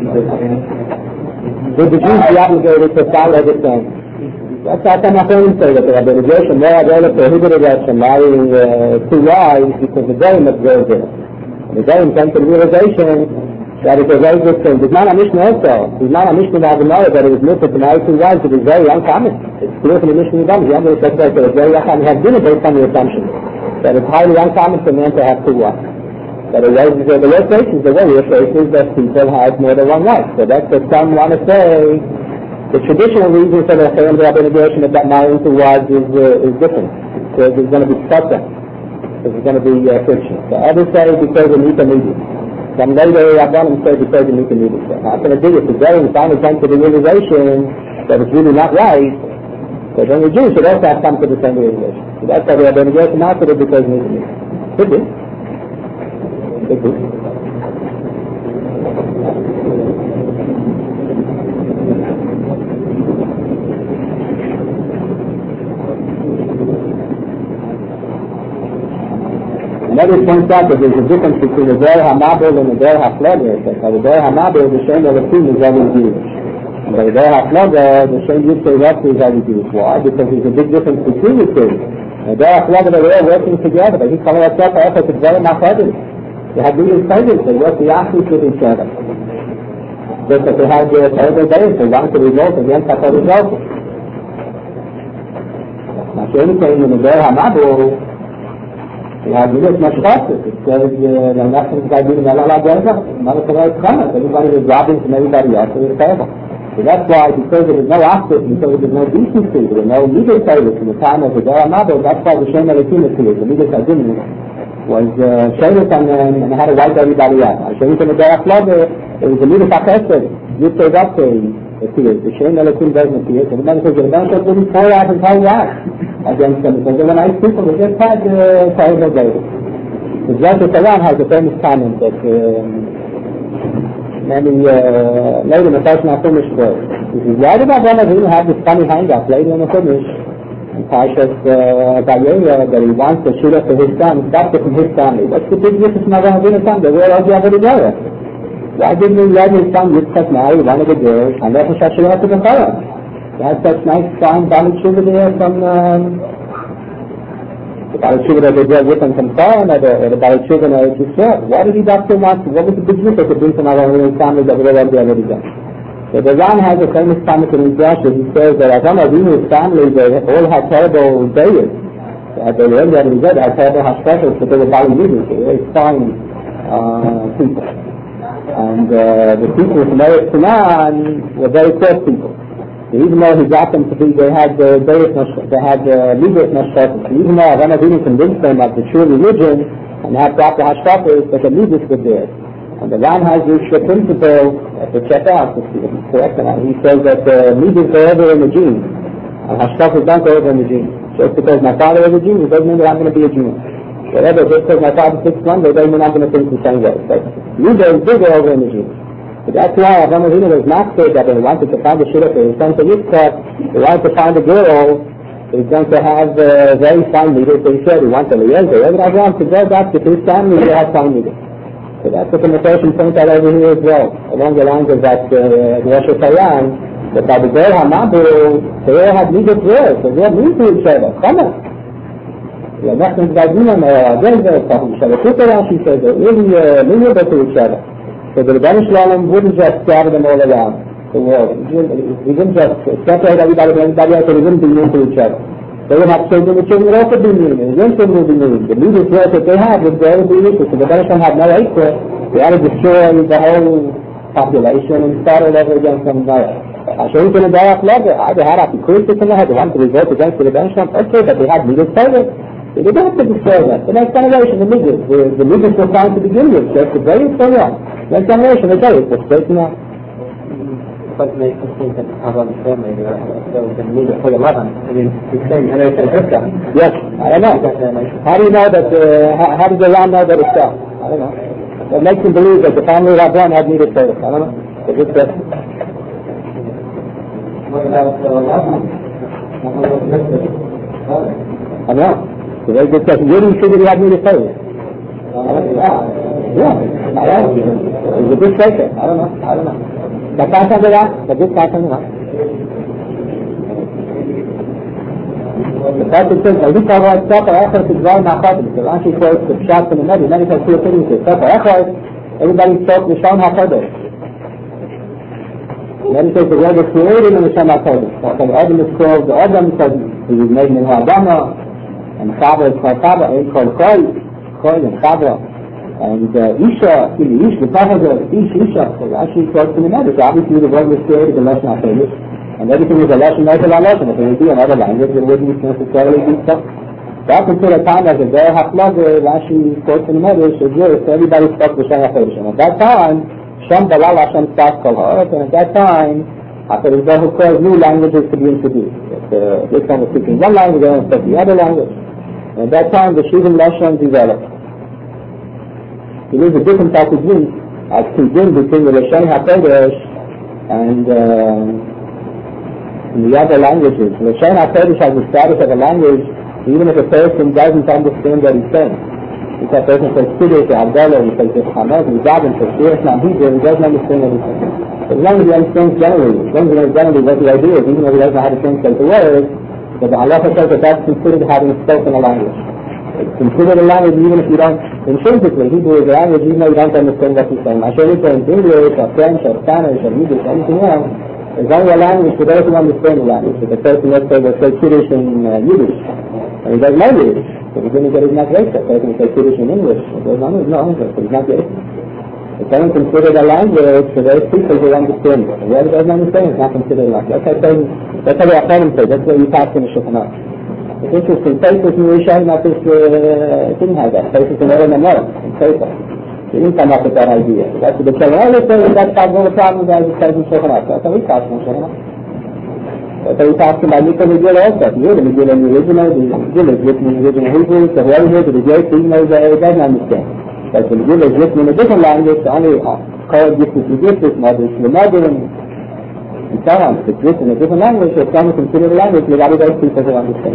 would the Jews be obligated to follow the same? That's not my friend say that the organization there are prohibited us from marrying two wives because the Goyim observed it. The Goyim came to the realization that it was very good thing. There's not a Mishnah also. There's not a Mishnah in Gemara that it was listed to marry two wives. It is very uncommon. It's clear from the Mishnah in Gemara. The Gemara says that it was very uncommon. We have dinner based on the assumption that it's highly uncommon for men to have two wives. That it was the worst cases, the worst cases that people have more than one wife. So that's what some want to say. The traditional reason for the family obligation of that marrying two wives is different. Because there's going to be suffering. There's going to be friction. So others say because they need to meet it. Some later Rabbanim say because they need to meet it. So how can I do it? Today we finally come to the realization that it's really not right. So then the Jews should also have come to the same realization. So that's why the Rabbanim not to it because they need to meet it. Could be. Could be. Another points out that there's a difference between the Zer HaMabel and the Zer HaFleger. The Zer HaMabel is the same that the two is always Jewish. By the Haflaga, the Shem Yitzhak Rashi is how we do it. Why? Because there's a big difference between the two. The Haflaga, they were all working together. But he's calling himself a effort to very much others. They had really excited. They worked the athletes with each other. Just that they had their terrible days. They wanted the result against that result. Now, Shem came in the Ber HaMabul, he had really much faster. It says, the nothing guy doing a lot of work. Not a right comment. Everybody was robbing from everybody else. It was terrible. So that's why, because there was no opposite, because there was no decency, there was no legal service in the time of the Ber HaMabul, that's why the Shem Elohim appeared. The legal Sajim was showing on them and how to wipe everybody out. I showed you from the Ber HaMabul, it was a legal Chesed. You say that appears. The Shem Elohim doesn't appear. So the man says, the man says, really pour out and tell you out against them. Because they were nice people. They just had terrible days. The Judge Saran has a famous comment that many later in the first not finished for. He says, why did one of you have this funny hang-up later in the finish? And Pashas Vayera, that he wants to shoot up to his son, stop it from his family. What's the big difference in Avraham Avinu son? They were all together. Why didn't he let his son Yitzchak marry one of the girls and let him shut it up to the Torah? They had such nice fine Bali Tshuva there from the Bali Tshuva that they brought with them from Torah or the Bali Tshuva that he said. Why did he doctor want to? What was the big difference to bring from our own family that would have already done? So the Ran has a famous comment in his Rashi. He says that Avraham Avinu's family, they all had terrible days. They were already good, they had terrible hashkashas, but they were Bali leaders. They were very fine people. And the people from Eretz Canaan were very close people. So even though he got them to be, they had legal mashkatas. Even though Avraham Avinu convinced them of the true religion and had proper hashkatas, but the leaders were there. And the Ran has this principle to check out, to see if it's correct or not. He says that leaders go over in the genes, and hashkatas don't go over in the genes. Just because my father is a Jew, it doesn't mean that I'm going to be a Jew. Whatever, just because my father thinks one way, doesn't mean I'm going to think the same way. So, leaders do go over in the Jews. But that's why Avraham Avinu was not said that he wanted to find a shidduch for his son to Yitzchak. He wanted to find a girl who's going to have very fine leaders. So he said he wanted Eliezer. Every Avraham to go back to his family to have fine leaders. So that's what the Mephoshim points out over here as well, along the lines of that Rosh Hashanah, that by the Ber HaMabul, they all had leaders there. So they all need to each other. Come on. אנחנו מתגעגעים הגזר, שבתות Rashi says that really able to each other. So the Rebbeinu Shalom wouldn't just scatter them all around the world. He didn't just separate everybody from everybody else, so they wouldn't be mean to each other. They would have children, the children would also be mean, and the young children would be mean. The leaders that they had would all be equal. So the Rebbeinu Shalom had no answer. They had to destroy the whole population and start all over again from there. I show you in the Darach Lager, they had a criticism, they had to want to revolt against the Rebbeinu Shalom. Okay, but they had leaders service. They didn't have to destroy that. The next generation, the leaders were found to begin with. Just the very so on. The next generation, it was straightened out. What makes us think that Abraham's family, there was a leader for 11? I mean, he's saying generation Rivka. Yes, I don't know. How do you know that, how does the Ram know that it's so? I don't know. What makes him believe that the family of Abraham had needed service? I don't know. It's just that. What about 11? I don't know. It's a very good question. Where do you see that he had needed service? Yeah. He's a good shaker. I don't know. The person of that, the good person of that. The person says, I think I was Sefer Echad to dwell in Achadim. So Rashi quotes the Pshat from the Nevi. Many people see opinions say, Sefer Echad, everybody spoke the Shem HaKodesh. Then he says the word is created in the Shem HaKodesh. So the Adam is called the Adam because he was made in Adama, and Chava is called Chava, and called Choy and Chava. And Isha, Ish, the Prophet of Isha, so Rashi quotes in the Nevi. So obviously the word was created in the Lashon HaKodesh. And everything is a lesson, like a lesson. If it would be another language, it wouldn't necessarily be so. Up until a time as a Ber HaPlagah, Rashi quotes in the Medrash, so everybody spoke the Shem HaKodesh. And at that time, Shem Dalal Hashem Tzad Kol Ha'aretz, and at that time, after the Zohar caused new languages to be introduced. This one was speaking one language, the other one spoke the other language. And at that time, the Shivim Lashon developed. There is a difference as between the Shem HaKodesh and the other languages. The Shem HaKodesh has the status of a language even if a person doesn't understand what he's saying. If a person says Kiddush or Abdullah, he says Hamas, he daven for Shir, it's not Hebrew, he doesn't understand everything. As long as he understands generally, as long as he knows generally what the idea is, even though he doesn't know how to translate the words, but the halacha says that that's considered having spoken a language. It's considered a language even if you don't, intrinsically, Hebrew is a language even though you don't understand what he's saying. I should say in English or French or Spanish or Yiddish or anything else, it's only a language for those who understand the language. If a person, let's say, will say Kiddush in Yiddish, and he doesn't know Yiddish, so he's going to get his not racist. A person will say Kiddush in English, he goes, no, so he's not racist. It's only considered a language for those people who understand it. Whoever doesn't understand it, it's not considered a language. That's how the Achronim say, that's what you pass in the Shulchan Aruch. It's interesting, places in Yerushalayim didn't have that. Places in Eretz Yisrael, in Sefer. They didn't come up with that idea. That's what the Children always say, that's one of the problems as it says in Shulchan Aruch. That's how we pass in Shulchan Aruch. That's how we pass in Mikra Megillah also. If you hear the Megillah in the original, the Megillah is written in the original Hebrew, so whoever hears it is Yosef, even though he doesn't understand. But the Megillah is written in a different language, the only called Giftus, Mother, and so on. If it's written in a different language, it's only considered a language with other those people who understand.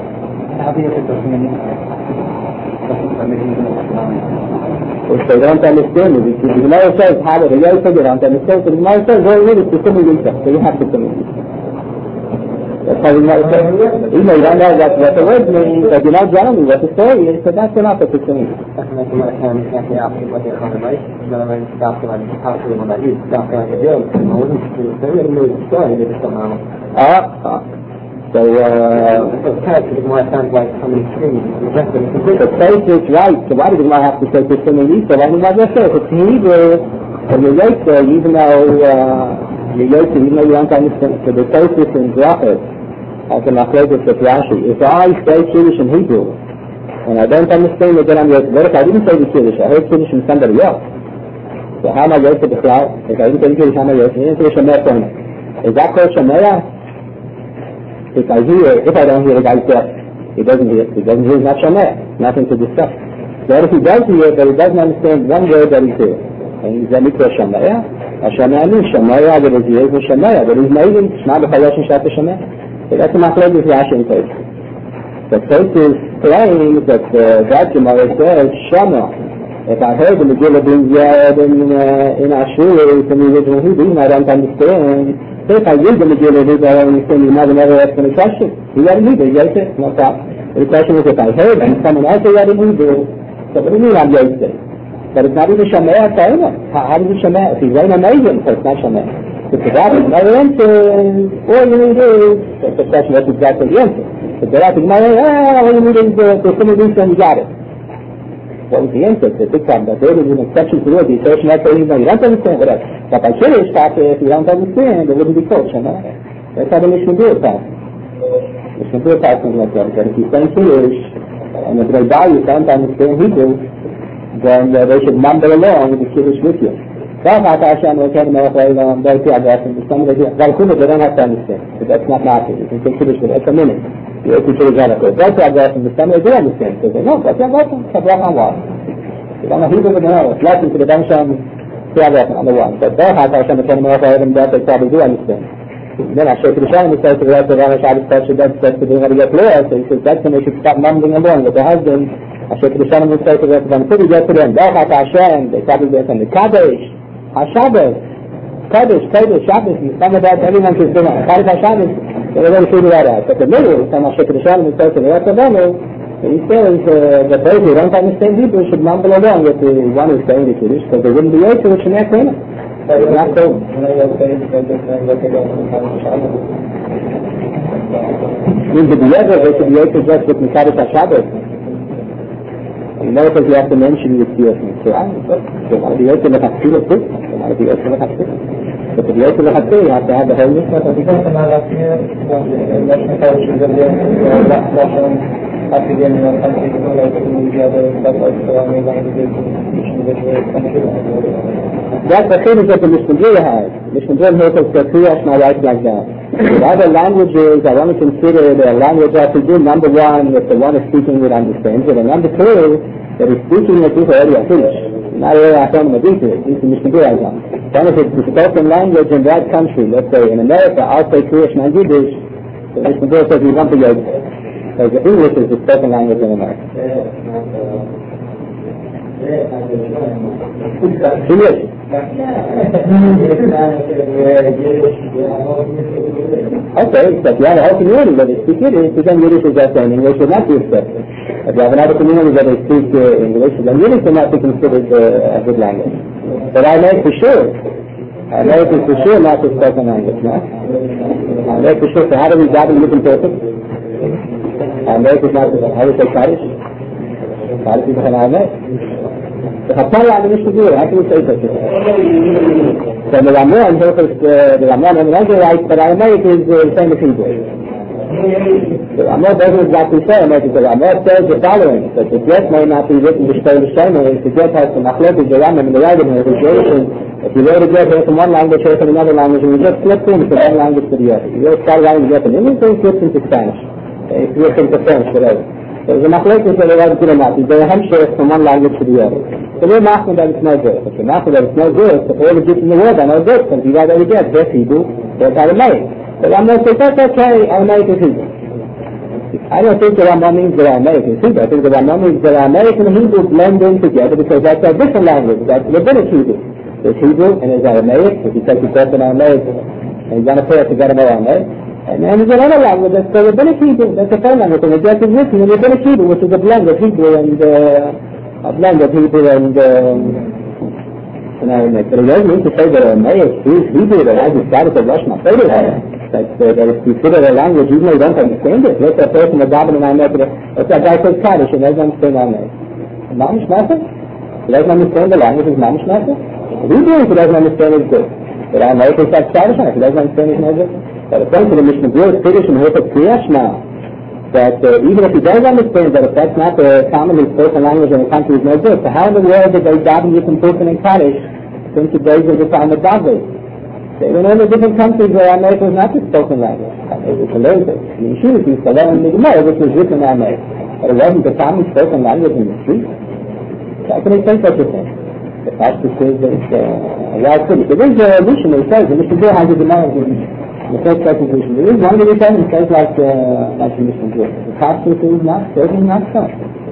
If they don't understand it, the Gemara says, how the Yosef they don't understand, so the Gemara says, well, really, it's the similar so you have to communicate. That's how the Gemara says. Even though you don't know what the word means, but you know generally what the story is, so that's enough to communicate. So, the place is right, so why did the Gemara have to say this thing in Yisrael? I mean, what I say, if it's Hebrew, and you're Yosef, even though you don't understand, so the place is in Brachot, as the Machlokes of Rashi, if I say Kiddush in Hebrew, and I don't understand it, then I'm Yosef. What if I didn't say the Kiddush? I heard Kiddush from somebody else. So how am I Yosef B'chlal? If I didn't say the Kiddush, how am I Yosef? He didn't say Shemeh Tona. Is that called Shemeh? If I don't hear it, I guess he doesn't hear it. He doesn't hear it, not Shemeh, nothing to discuss. But if he does hear it, but he doesn't understand one word that he's hearing, and he's only called Shemeh, Shemeh means Shemeh, that is here, is Shemeh, but he's made it, Shema B'chalosh and Shat Shemeh. So that's a Machlokes of Rashi and Tosfos. The Tosfos claims that that Gemara says Shema. If I heard the Megillah being read in Ashur from the original Hebrew, I don't understand. So if I read the Megillah, I don't understand. You never ask any question. You read in Hebrew, Yosef, no problem. The question is if I heard and someone else read in Hebrew, so what do you mean I'm Yosef? But it's not even Shemeh Ta'ina. How does it Shemeh? If he's very amazing, so it's not Shemeh. If the God is no answer, all you need is, that's the question, that's exactly the answer. If the God is no answer, all you need is to somebody do and you got it. What was the answer? It's a big problem. But there is an exception to it. The assertion that you don't understand, whatever. But by Kiddush, if you don't understand, it wouldn't be called Shemeh. That's how the Mishnah Berurah passed. Mishnah Berurah passed like that. But if you say Kiddush, and if they don't understand Hebrew, then they should mumble along with the Kiddush with you. Some of they don't have to understand. But that's not matter. You can say Kiddush for a minute. You have to Kiddush on a course. That's what I some they do understand. So they know, that's what it's a block on one. You don't know Hebrew, but no, it's lesson to the Bensham, on the one. But they have Hashem, the Kenny that they probably do understand. Then I show to the Shem, he says to the rest of the Rosh Hashanah, that's to do how to get clear. So he says, that's when they should stop mumbling along with the husband. I show to the Shem, he says to the rest of them, until we get to them, they probably get from the Kadesh. HaShabbos, Kodesh, Shabbos, some of that everyone can do that. Charis HaShabbos, they already figured that out. But the middle, some of Shekar Shalom, he says to the rest of them, he says that those who don't understand Hebrew should mumble along with the one who's saying the Kiddush, because they wouldn't be able to, which is not clean. It's not so. Means the B'yezer, they should be able to just with Charis HaShabbos. You know, because you have to mention it here from Quran. So one of the Yosef L'Chatzil is good. One of the Yosef L'Chatzil. But the Yosef L'Chatzil, you have to have the whole list. That's the thing that the Mishnah Berurah has. Mishnah Berurah says Kriyash my wife like that. With other languages, I want to consider the language I have to do. Number one, that the one is speaking it understands it, and number two, that he's speaking it is already a finish. Not really I found him a detail. This is Mishnah Berurah. Then if it's the spoken language in that country, let's say in America, I'll say Kriyash and Yiddish. So Mishnah Berurah says we want to go. Because English is the spoken language in America. English. Okay, but you have a whole community that they speak Yiddish, then Yiddish is just in English would not be accepted. If you have another community that they speak English, then Yiddish will not be considered a good language. But Aramaic for sure. Aramaic is for sure not the spoken language, no? Aramaic for sure, so how do we looking perfect? Aramaic is not, how do we say Kaddish? Kaddish is an Aramaic. The Chapal I managed to do it, how can we say such a thing? So the Ramon, the Ramon and the right, but Aramaic is the same as Hebrew. The Ramon doesn't exactly say Aramaic, the Ramon says the following, that the get may not be written to stay the same, and the get has the Machlok, the Rambam, and the Rambam, and the Jewish, if you wrote a get here from one language, here from another language, and you just flip in from one language to the other. You wrote start writing the get in English, then flip into Spanish. If you flip into French, whatever. There's a machlok that they write good or not. They hemshire from one language to the other. So we're machmir that it's no good. If you're machmir that it's no good, if all the Jews in the world are no good, because you write every get, that's Hebrew, that's Aramaic. But I'm going to say, that's okay, Aramaic is Hebrew. I don't think the Rambam means that Aramaic is Hebrew. I think the Rambam means that Aramaic and Hebrew blend in together because that's a different language. That's rabbinic Hebrew. There's Hebrew and there's Aramaic. If you take the course in Aramaic and you're going to pay it together with Aramaic. And there's another language that's the rabbinic Hebrew. That's a foreign language. And the get is written in rabbinic Hebrew, which is a blend of Hebrew and Aramaic. But it doesn't mean to say that Aramaic is Hebrew, that has the status of Russian. That is considered a language even though you don't understand it. Let's say a person that's davening in Aramaic, let's say a guy says Kaddish and doesn't understand Aramaic. Mamish Master? He doesn't understand the language of Mamish Master? Hebrew, if he doesn't understand it, good. But Aramaic is like Kaddish, if he doesn't understand it, no good. But according to the Mishnah Berurah, Kiddush and Hilchot Kriyashma, that even if he does understand that if that's not the commonly spoken language in the country, is no good. So how in the world did they daven with Hilchot and Kaddish since the days of the time of David? They were in all the different countries where Aramaic was not the spoken language. It was a little bit. In the Yeshivas, used to learn in the Gemara, which was written in Aramaic. But it wasn't the commonly spoken language in the street. So how can they say such a thing? The fact is that it's a wild city. There is a Mishnah that says, the Mishnah Berurah has a Gemara the first conclusion. There is one that he says like the Mishnah Berurah. The Catholic is not, certainly not so.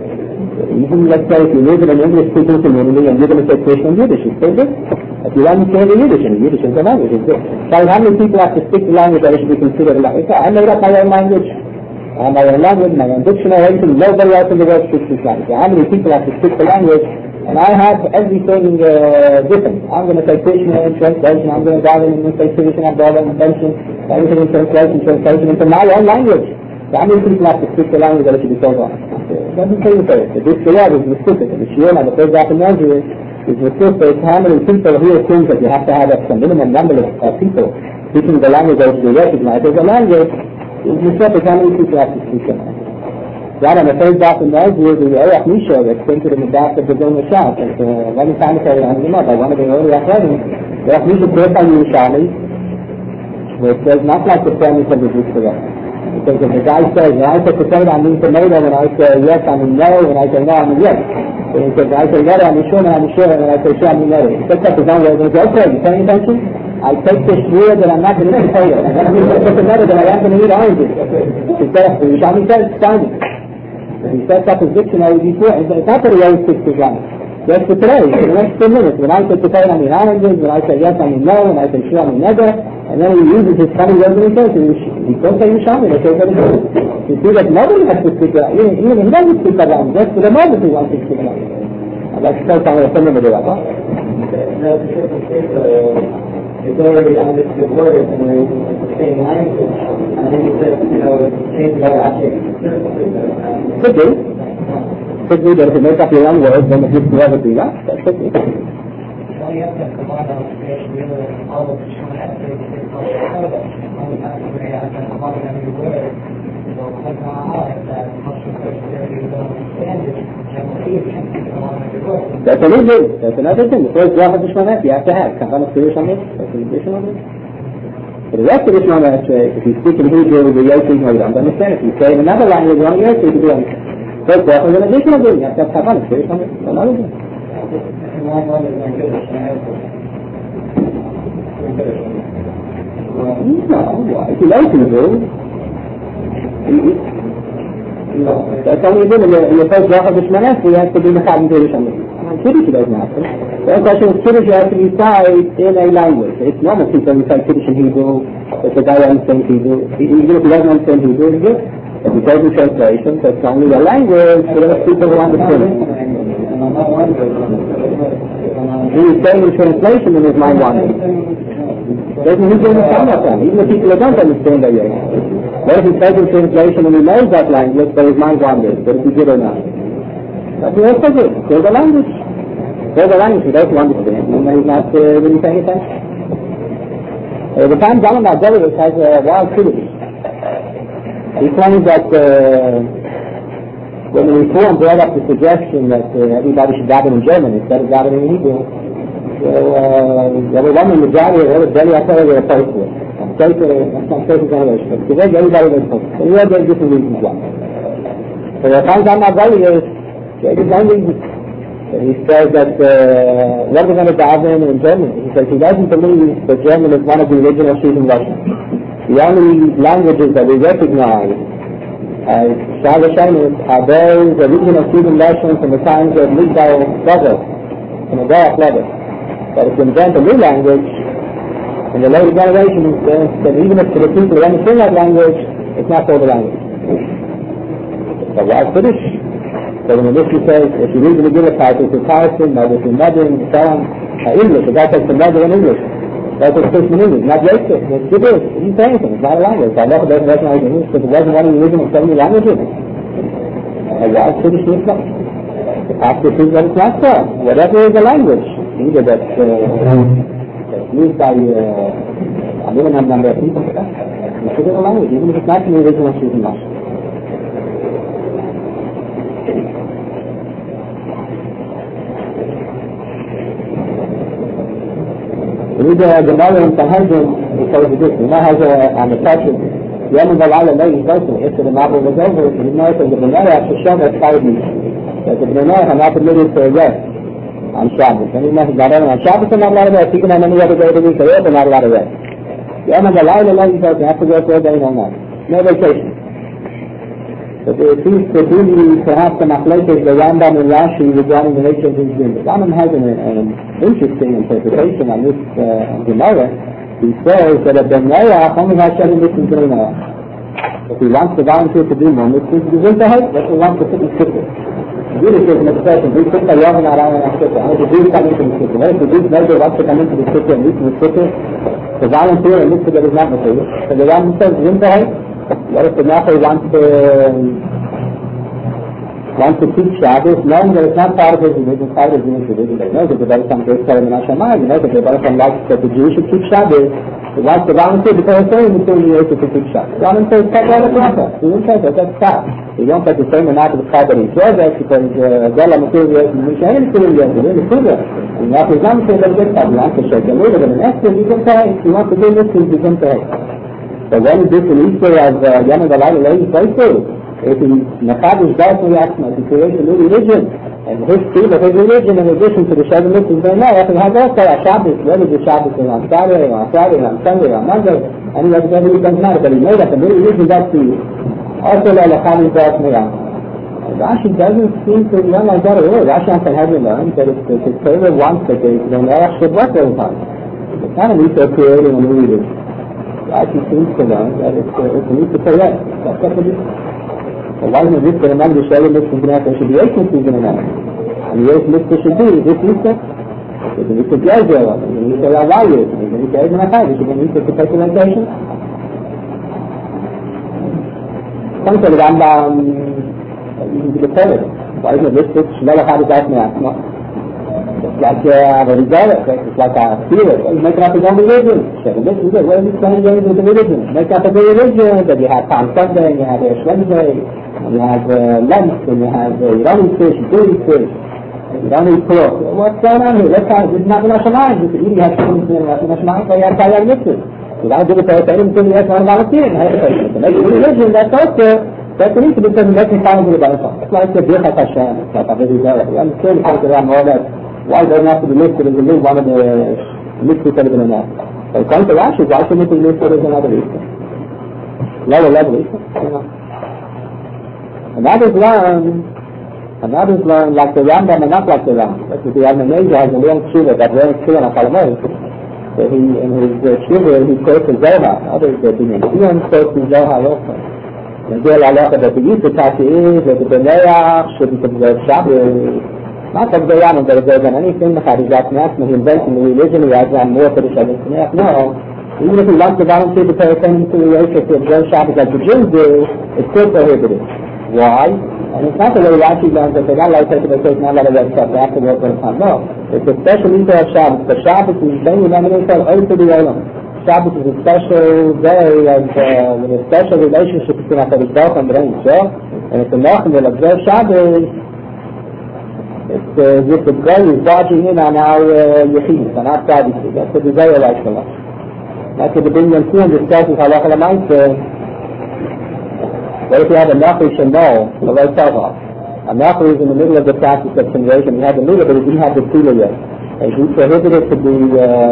Even let's say if you live in an English-speaking community and you're going to say Krishna in Yiddish, it's still good. If you understand the Yiddish, and Yiddish is the language, it's good. So how many people have to speak the language that it should be considered a language? I made up my own language. I have my own language, my own dictionary, everything. Nobody else in the world speaks this language. So how many people have to speak the language? And I have everything different. I'm going to say Krishna in translation, I'm going to dive in and say Krishna, Abdullah in invention, everything in translation into my own language. So how many people have to speak the language that it should be told on? It doesn't say the first. The Dikshayah is specific. The Shiur, the first Rapid is specific. How many people here think that you have to have a minimum number of people speaking the language that should be recognized as a language? It's specific how many people have to speak the language. Right on the third Daf in Nazir, the Erech Misha that's printed in the back of the Vilna Shah. It's one commentary on the Gemara by one of the early Achronim. The Erech Misha quotes on Yerushalmi, where it says not like the premise of the Dikshayah. Because if the guy says, when I say potato, I mean tomato, when I say yes, I mean no, when I say no, I mean yes. And he says, when I say no, I mean sure, and when I say sure, I mean no. He sets up his own way, and he says, okay, you paying attention? I take this year that I'm not going to eat potato. And that means I take another that I am going to eat oranges. He says, Yerushalmi says, it's fine. He sets up his dictionary before, and it's not that he always speaks his language. Just for today, for the next 2 minutes, when I say potato, I mean oranges, when I say yes, I mean no, when I say sure, I mean never, and then he uses his funny words and he says, he don't say Yerushalmi, they say that he does. You see that nobody has to speak that, even he doesn't speak that language, just for the moment he wants to speak that language. That's the first time I'm going to do that, huh? It's already understood words and it's the same language. And then he says, change the object. Could be. Could be that if you make up your own words, then it gives you everything else. That could be. Well, you have to combine all the creation and all of the human activities to all the time you have to combine every word. So, like that much of the theory you don't understand it, and we'll see if you can combine every word. That's another thing. That's another thing. The first block of the Shmoneh you have to have. Combine the creation on it. That's the addition on it. For the rest of the Shmoneh, if you speak in Hebrew, the Yosef, you don't understand. If you say in another language, you don't Yosef, you don't understand. First block is an additional thing. You have to have Combine the creation on it. Another thing. No, if you like Hebrew, that's only good in the first block of the Shmoneh, you have to be Mechad and Kiddush on it. Kiddush doesn't happen. The question is, Kiddush has to be recited in a language. It's normal people recite Kiddush in Hebrew. If the guy understands Hebrew, even if he doesn't understand Hebrew, it's good. If he does in translation, so it's only the language for those people who understand it. He's saying in translation in his mind wandering. Doesn't he understand that then? Even the people that don't understand that yet. What if he says in translation and he knows that language, but his mind wanders? But if he did or not? That's the opposite. There's a language. There's a language he doesn't understand, and he's not really paying attention. The time Zalman Abdullah has a wild Kiddush. He claims that when the Reform brought up the suggestion that everybody should daven in German instead of davening in Hebrew, there were one in the majority of the Delhi Authority were opposed to it. I'm sorry for generation, but today everybody was opposed to it. So we have very different reasons why. So the time Zalman Abdullah gave his own reasons. He says that what are we going to daven in German? He says he doesn't believe that German is one of the original Shuvim Russian. The only languages that we recognize as Shava Shemis are those original Shuvim Russian from the times of Migdal Level, from the Darach Level. But if you invent a new language, in the later generations, then even if for the people who understand that language, it's not called a language. So why Kiddush? So when the Mishnah says, if you read the Megillah title, it's a Tarsim, Mother to Mother, and so on, English, the guy takes the Mother in English. That's a Christian English, not Yosef. It's Kiddush. He's saying anything, it's not a language. Allah doesn't recognize English because it wasn't one of the original 70 languages. And why Kiddush Mishnah? The pastor says that it's not so. Whatever is a language, either that's used by a minimum number of people, it's a language, even if it's not in the original Shuvim Russian. وإذا جمالهم تهجم بسبب ذلك ما هذا عن الفاشل يوم ضلع لا يجوزه يصير معه مجوزه لما يصير بالنهاية في الشام يتقاعد بالنهاية هنعطي الذي يتجاز عن شعبه يعني ما هزارين عن شعبه سنة الله ربا فيكنا من يجب جيده كيوب من الله ربا يوم ضلع لا يجوزه حتى جوزه بين الناس ما يجوزه But it seems to really perhaps some places the Rambam and Rashi regarding the nature of these dreams. The Rambam has an interesting interpretation on this Gemara. He says that a Ben Noach only has 7 mitzvahs in Noach. If he wants to volunteer to do more mitzvahs, he's going to help. That's what he wants to put in Sikkah. Judas is an expression. We put the Yovan around in Sikkah. And if the Jews come into the Sikkah, what if the Jews never wants to come into the Sikkah and meet in the Sikkah to volunteer a mitzvah that is not mitzvah? So the Rambam says, he's going to help. What if the Nafar wants to teach Shabbos, knowing that it's not part of his religion, part of his Jewish religion? They know that the Baruch Great Torah and Hashemayim, they know that the Baruch likes that the Jews should teach Shabbos. He wants to volunteer because he's saying it's only to teach Shabbos. Rambam says, cut all the process. He didn't say that, that's stop. He won't take the same amount of the Chai that he says that because Zala Maturiyah and Mishayin Maturiyah is in the Surah. And now he's not saying that it's stop. He wants to shake a little bit of an extra, he's going to pay. He wants to do this, he's going to pay. So when is this an Easter of Yom Galal Lady Places? If he Machadish Darfur Yaksma, he creates a new religion, and his field of his religion in addition to the 7 mitzvahs they know, he has also a Shabbos, whether the Shabbos is on Saturday, or on Friday, or on Sunday, or on Monday, and he has every doesn't matter, but he knows that the new religion does to you. Also the Machadish Darfur Yaksma. Rashi doesn't seem to learn like that at all. Rashi has to have you learn that if the Torah wants that the Noach should work all the time. It's not an Easter creating a new religion. Rashi seems to learn that it's a need to pay that. That's what it is. So why isn't this going to the Shalom Mitzvah there should be 8 mitzvahs in a man? And the 8 mitzvah should be this mitzvah. It's a mitzvah Gezer, it's a mitzvah Ravayu, it's a mitzvah Eid Menachai, it's a mitzvah capitalization. Some say the Rambam, even to the Torah, why isn't this Shlomo Chadis Ait Me'atzma? It's like a result, it's like a theory. You make up his own religion. This is it. What are you playing games with the religion? Make up a religion that you have Palm Sunday, and you have Ash Wednesday, and you have Lent, and you have you don't eat fish, you do eat fish, you don't eat pork. What's going on here? This is not the Hashemayim. This is eating Hashemayim, Hashemayim, so you have to have mitzvahs. You don't do it for anything until you have to volunteer. To make a religion, that's also that's an issue because it makes me find it about it. It's like the Birchat Hashem. It's like a very good. You understand how to run all that. Why doesn't have to be listed as one of the mitzvahs that have been announced? So according to Rashi, why shouldn't it be listed as another Easter? Lower level Easter. And that is learned And others learn like the Rambam and not like the Rambam. That's what the Admonizer has a long tshuva, that long tshuva on Chalamoy. So he, in his tshuva, he quotes the Zohar. Others, the Binyan quotes the Zohar also. And the halacha that the Yisrataki is, that the Beneach should be considered Shabbos. Not that they are, but if there's anything that is that he invents in the religion, he has more for the Shabbos. No. Even if he wants to volunteer to pay attention to the Yisra to observe Shabbos like the Jews do, it's still prohibited. Why? And it's not the way Rashi learns that they're not allowed to take a vacation, not allowed to work stuff, they have to work all the time. No. It's a special Easter of Shabbos. The Shabbos is very denominational, owed to the Olam. Shabbos is a special day with a special relationship between HaKadosh Baruch and the Rebbe. And if the Malachim will observe Shabbos, it's as if the guy is barging in on our Yechidus, on our privacy. That's what the Zohar likes a lot. That's what the Binyan Tzun discusses halacha l'maaseh. What if you have a Nafesh and no, the right Tavah? A Nafesh is in the middle of the practice of conversion. He had the middle, but he didn't have the Tefillah yet. And he prohibited to be,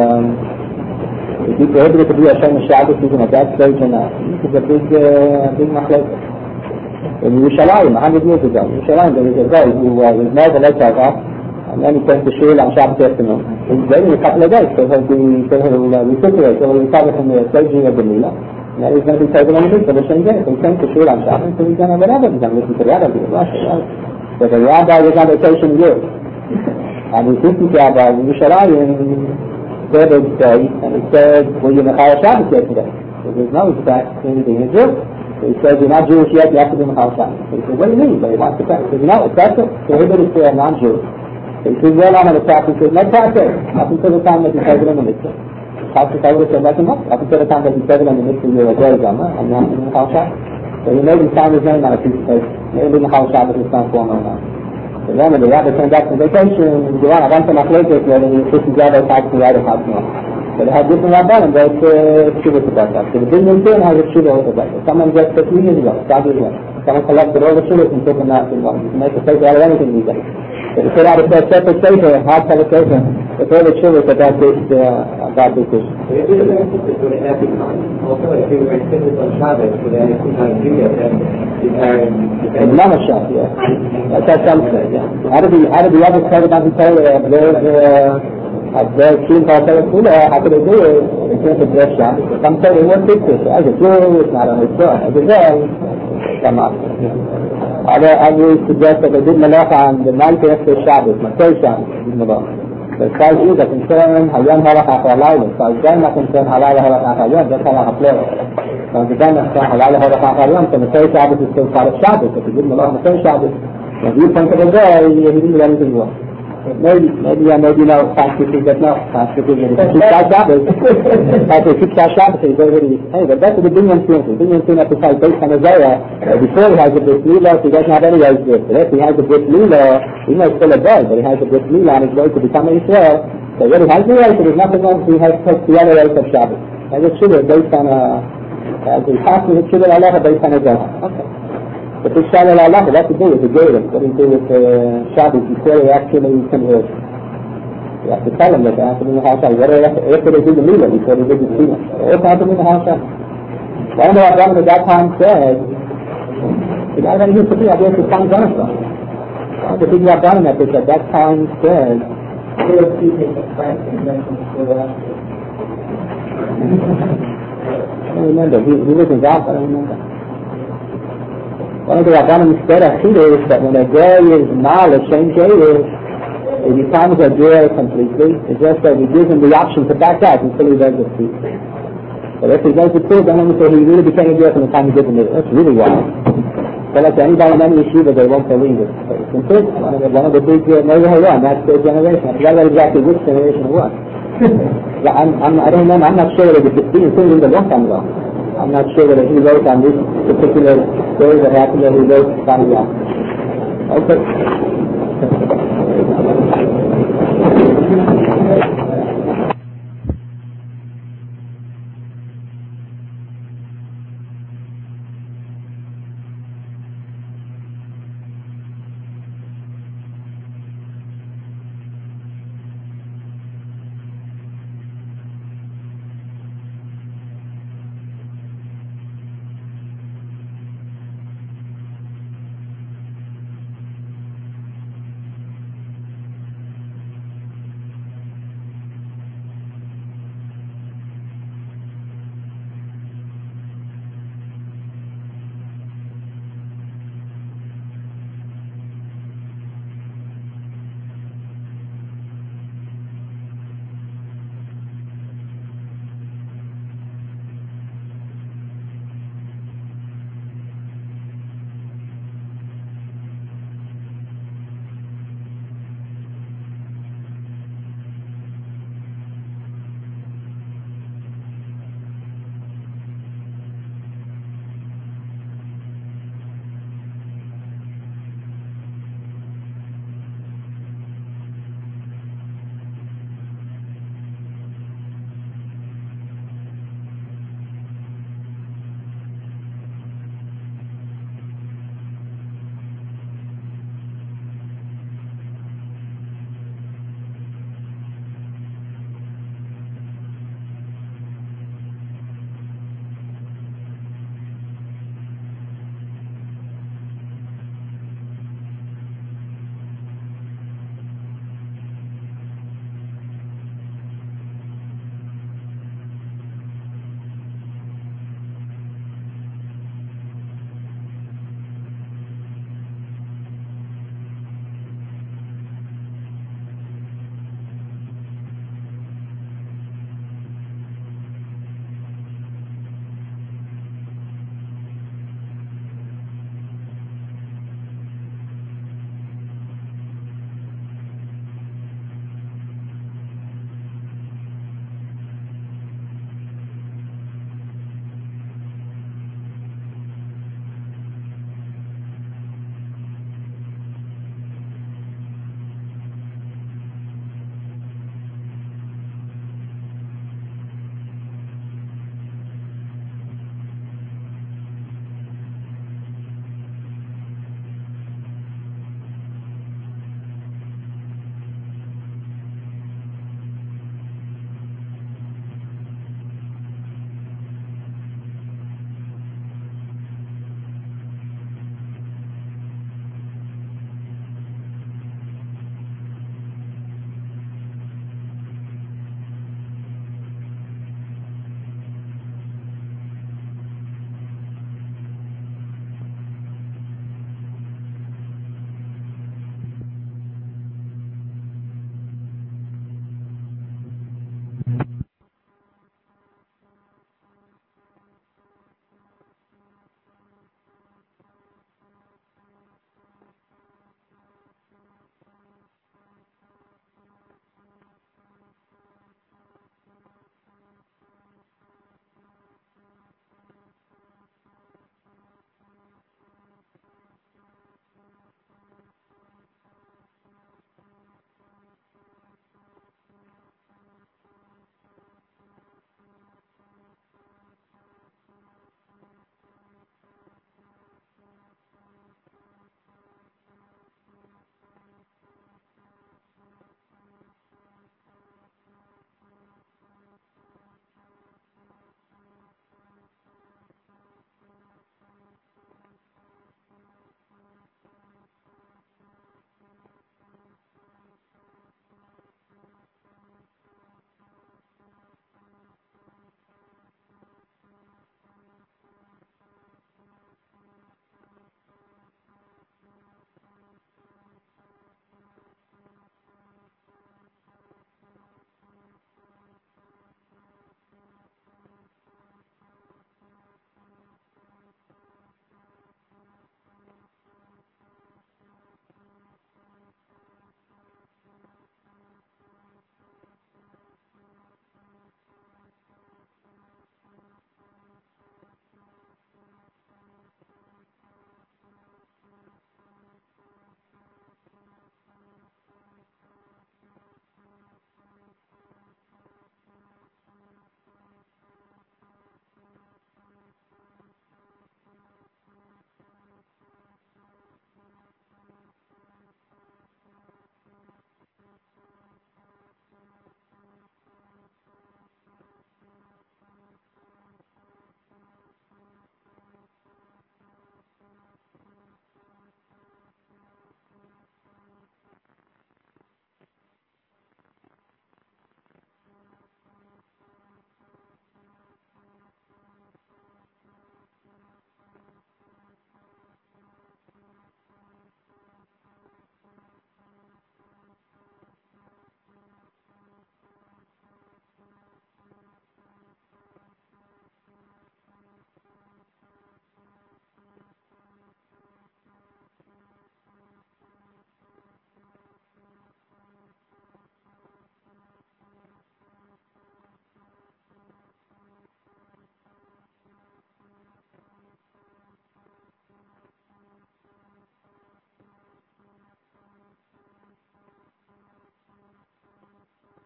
Hashem Shabbos even at that stage or not. This is a big machlokes. In Yerushalayim, 100 years ago, in Yerushalayim, there was a guy who was never let Tavah, and then he came to Shul on Shabbos afternoon. He's waiting a couple of days, so he'll recuperate, so he'll recover from the surgery of the Mila. And then he's going to be taken on the big for the same day. So he came to Shul on Shabbos, so he's going to whatever, he's going to listen to the rabbi, So the rabbi was on vacation here. And the assistant rabbi in Yerushalayim said a day, and he said, were you Mechal Shabbos yesterday? So there's no exact anything in Jew. So he said, you're not Jewish yet, you have to be Mechal Shabbos. So he said, what do you mean? But he wants to practice. He said, no, it's better. So everybody say I'm non-Jew. So he said, well, I'm going to practice. He said, no practice. Up until the time that he's taken in the mitzvah. Up until the time that he's taken in the mitzvah, you're a great Gama, and you have to be Mechal Shabbos. So he made him sign his name on a piece of paper. Maybe Mechal Shabbos is not formal now. So then when the rabbi came back from vacation, he went to Machlekes, and he took his rabbi back to the rabbi house. So they had different rabbanim, they had shuvah about that. So the Binyan Tzun has a shuvah about that. Someone gets 15 years ago, 5 years ago. Someone collected all the shuvahs and took them out to make a paper out of anything these days. So they put out a separate paper, a hard cover paper, with all the shuvahs about this issue. So if you're going to put this with an epic time, also if you were to on Shabbos with any kind of video, then you can... Mamashah, yeah. That's what some say, yeah. How did the other say about the Torah, their team called Terakula, how could they do it? They can't address Shabbos. Some say they won't fix it. As a Jew, it's not on his Torah. As a Jew, come on. Others suggest that they did Malacha on the night after Shabbos, Matzah Shabbos, did Malacha. But as far as you are concerned, Hayam Halach Achalayim. So as them are concerned, Halal Halach Achayim, that's Halach Plural. So as them are concerned, Halal Halach Achayim, so Matzah Shabbos is still part of Shabbos. If you did Malacha Matzah Shabbos, when you think of the day, you didn't do anything wrong. Maybe no, constitute that no, constitute that it's Shabbos. It's Shabbos, he's already, hey, but that's what the Binyan Tzun. The Binyan Tzun has to fight based on Isaiah. Before he has a Brit Milah, he doesn't have any rights to it. But if he has a Brit Milah, he may still a boy, but he has a Brit Milah on his way to become a Yisrael. So when he has the right, there's nothing wrong, he has to take the other rights of Shabbos. And it's true, based on as he passes the Shuvah Allah based on Isaiah. Okay. But this Shalal Allah, what to do with the Geirim? What to do with Shabbos before they actually convert? You have to tell them that they have to be in the house. After they do the Milah, before they do the Tefillah. They have to be in the house. One of our brothers at that time said, the guy that used to be, I guess, is Tom Jonathan. One of the big rabbanim at that time said, I don't remember, he was involved, I don't remember. One of the rabbanim said is that when a guy is mal, a same Jew, he becomes a Jew completely. It's just that we give him the option to back out until he does the truth. But if he does the truth, then he really became a Jew from the time he did the middle. That's really wild. So like anybody in any yeshiva, they won't believe it. So it's important. One of the big Moshe Haran, that's their generation. I forgot exactly which generation it was. I don't know. I'm not sure whether it was 15 in the long time ago. I'm not sure whether he wrote on this particular story that happened that he wrote on the Okay.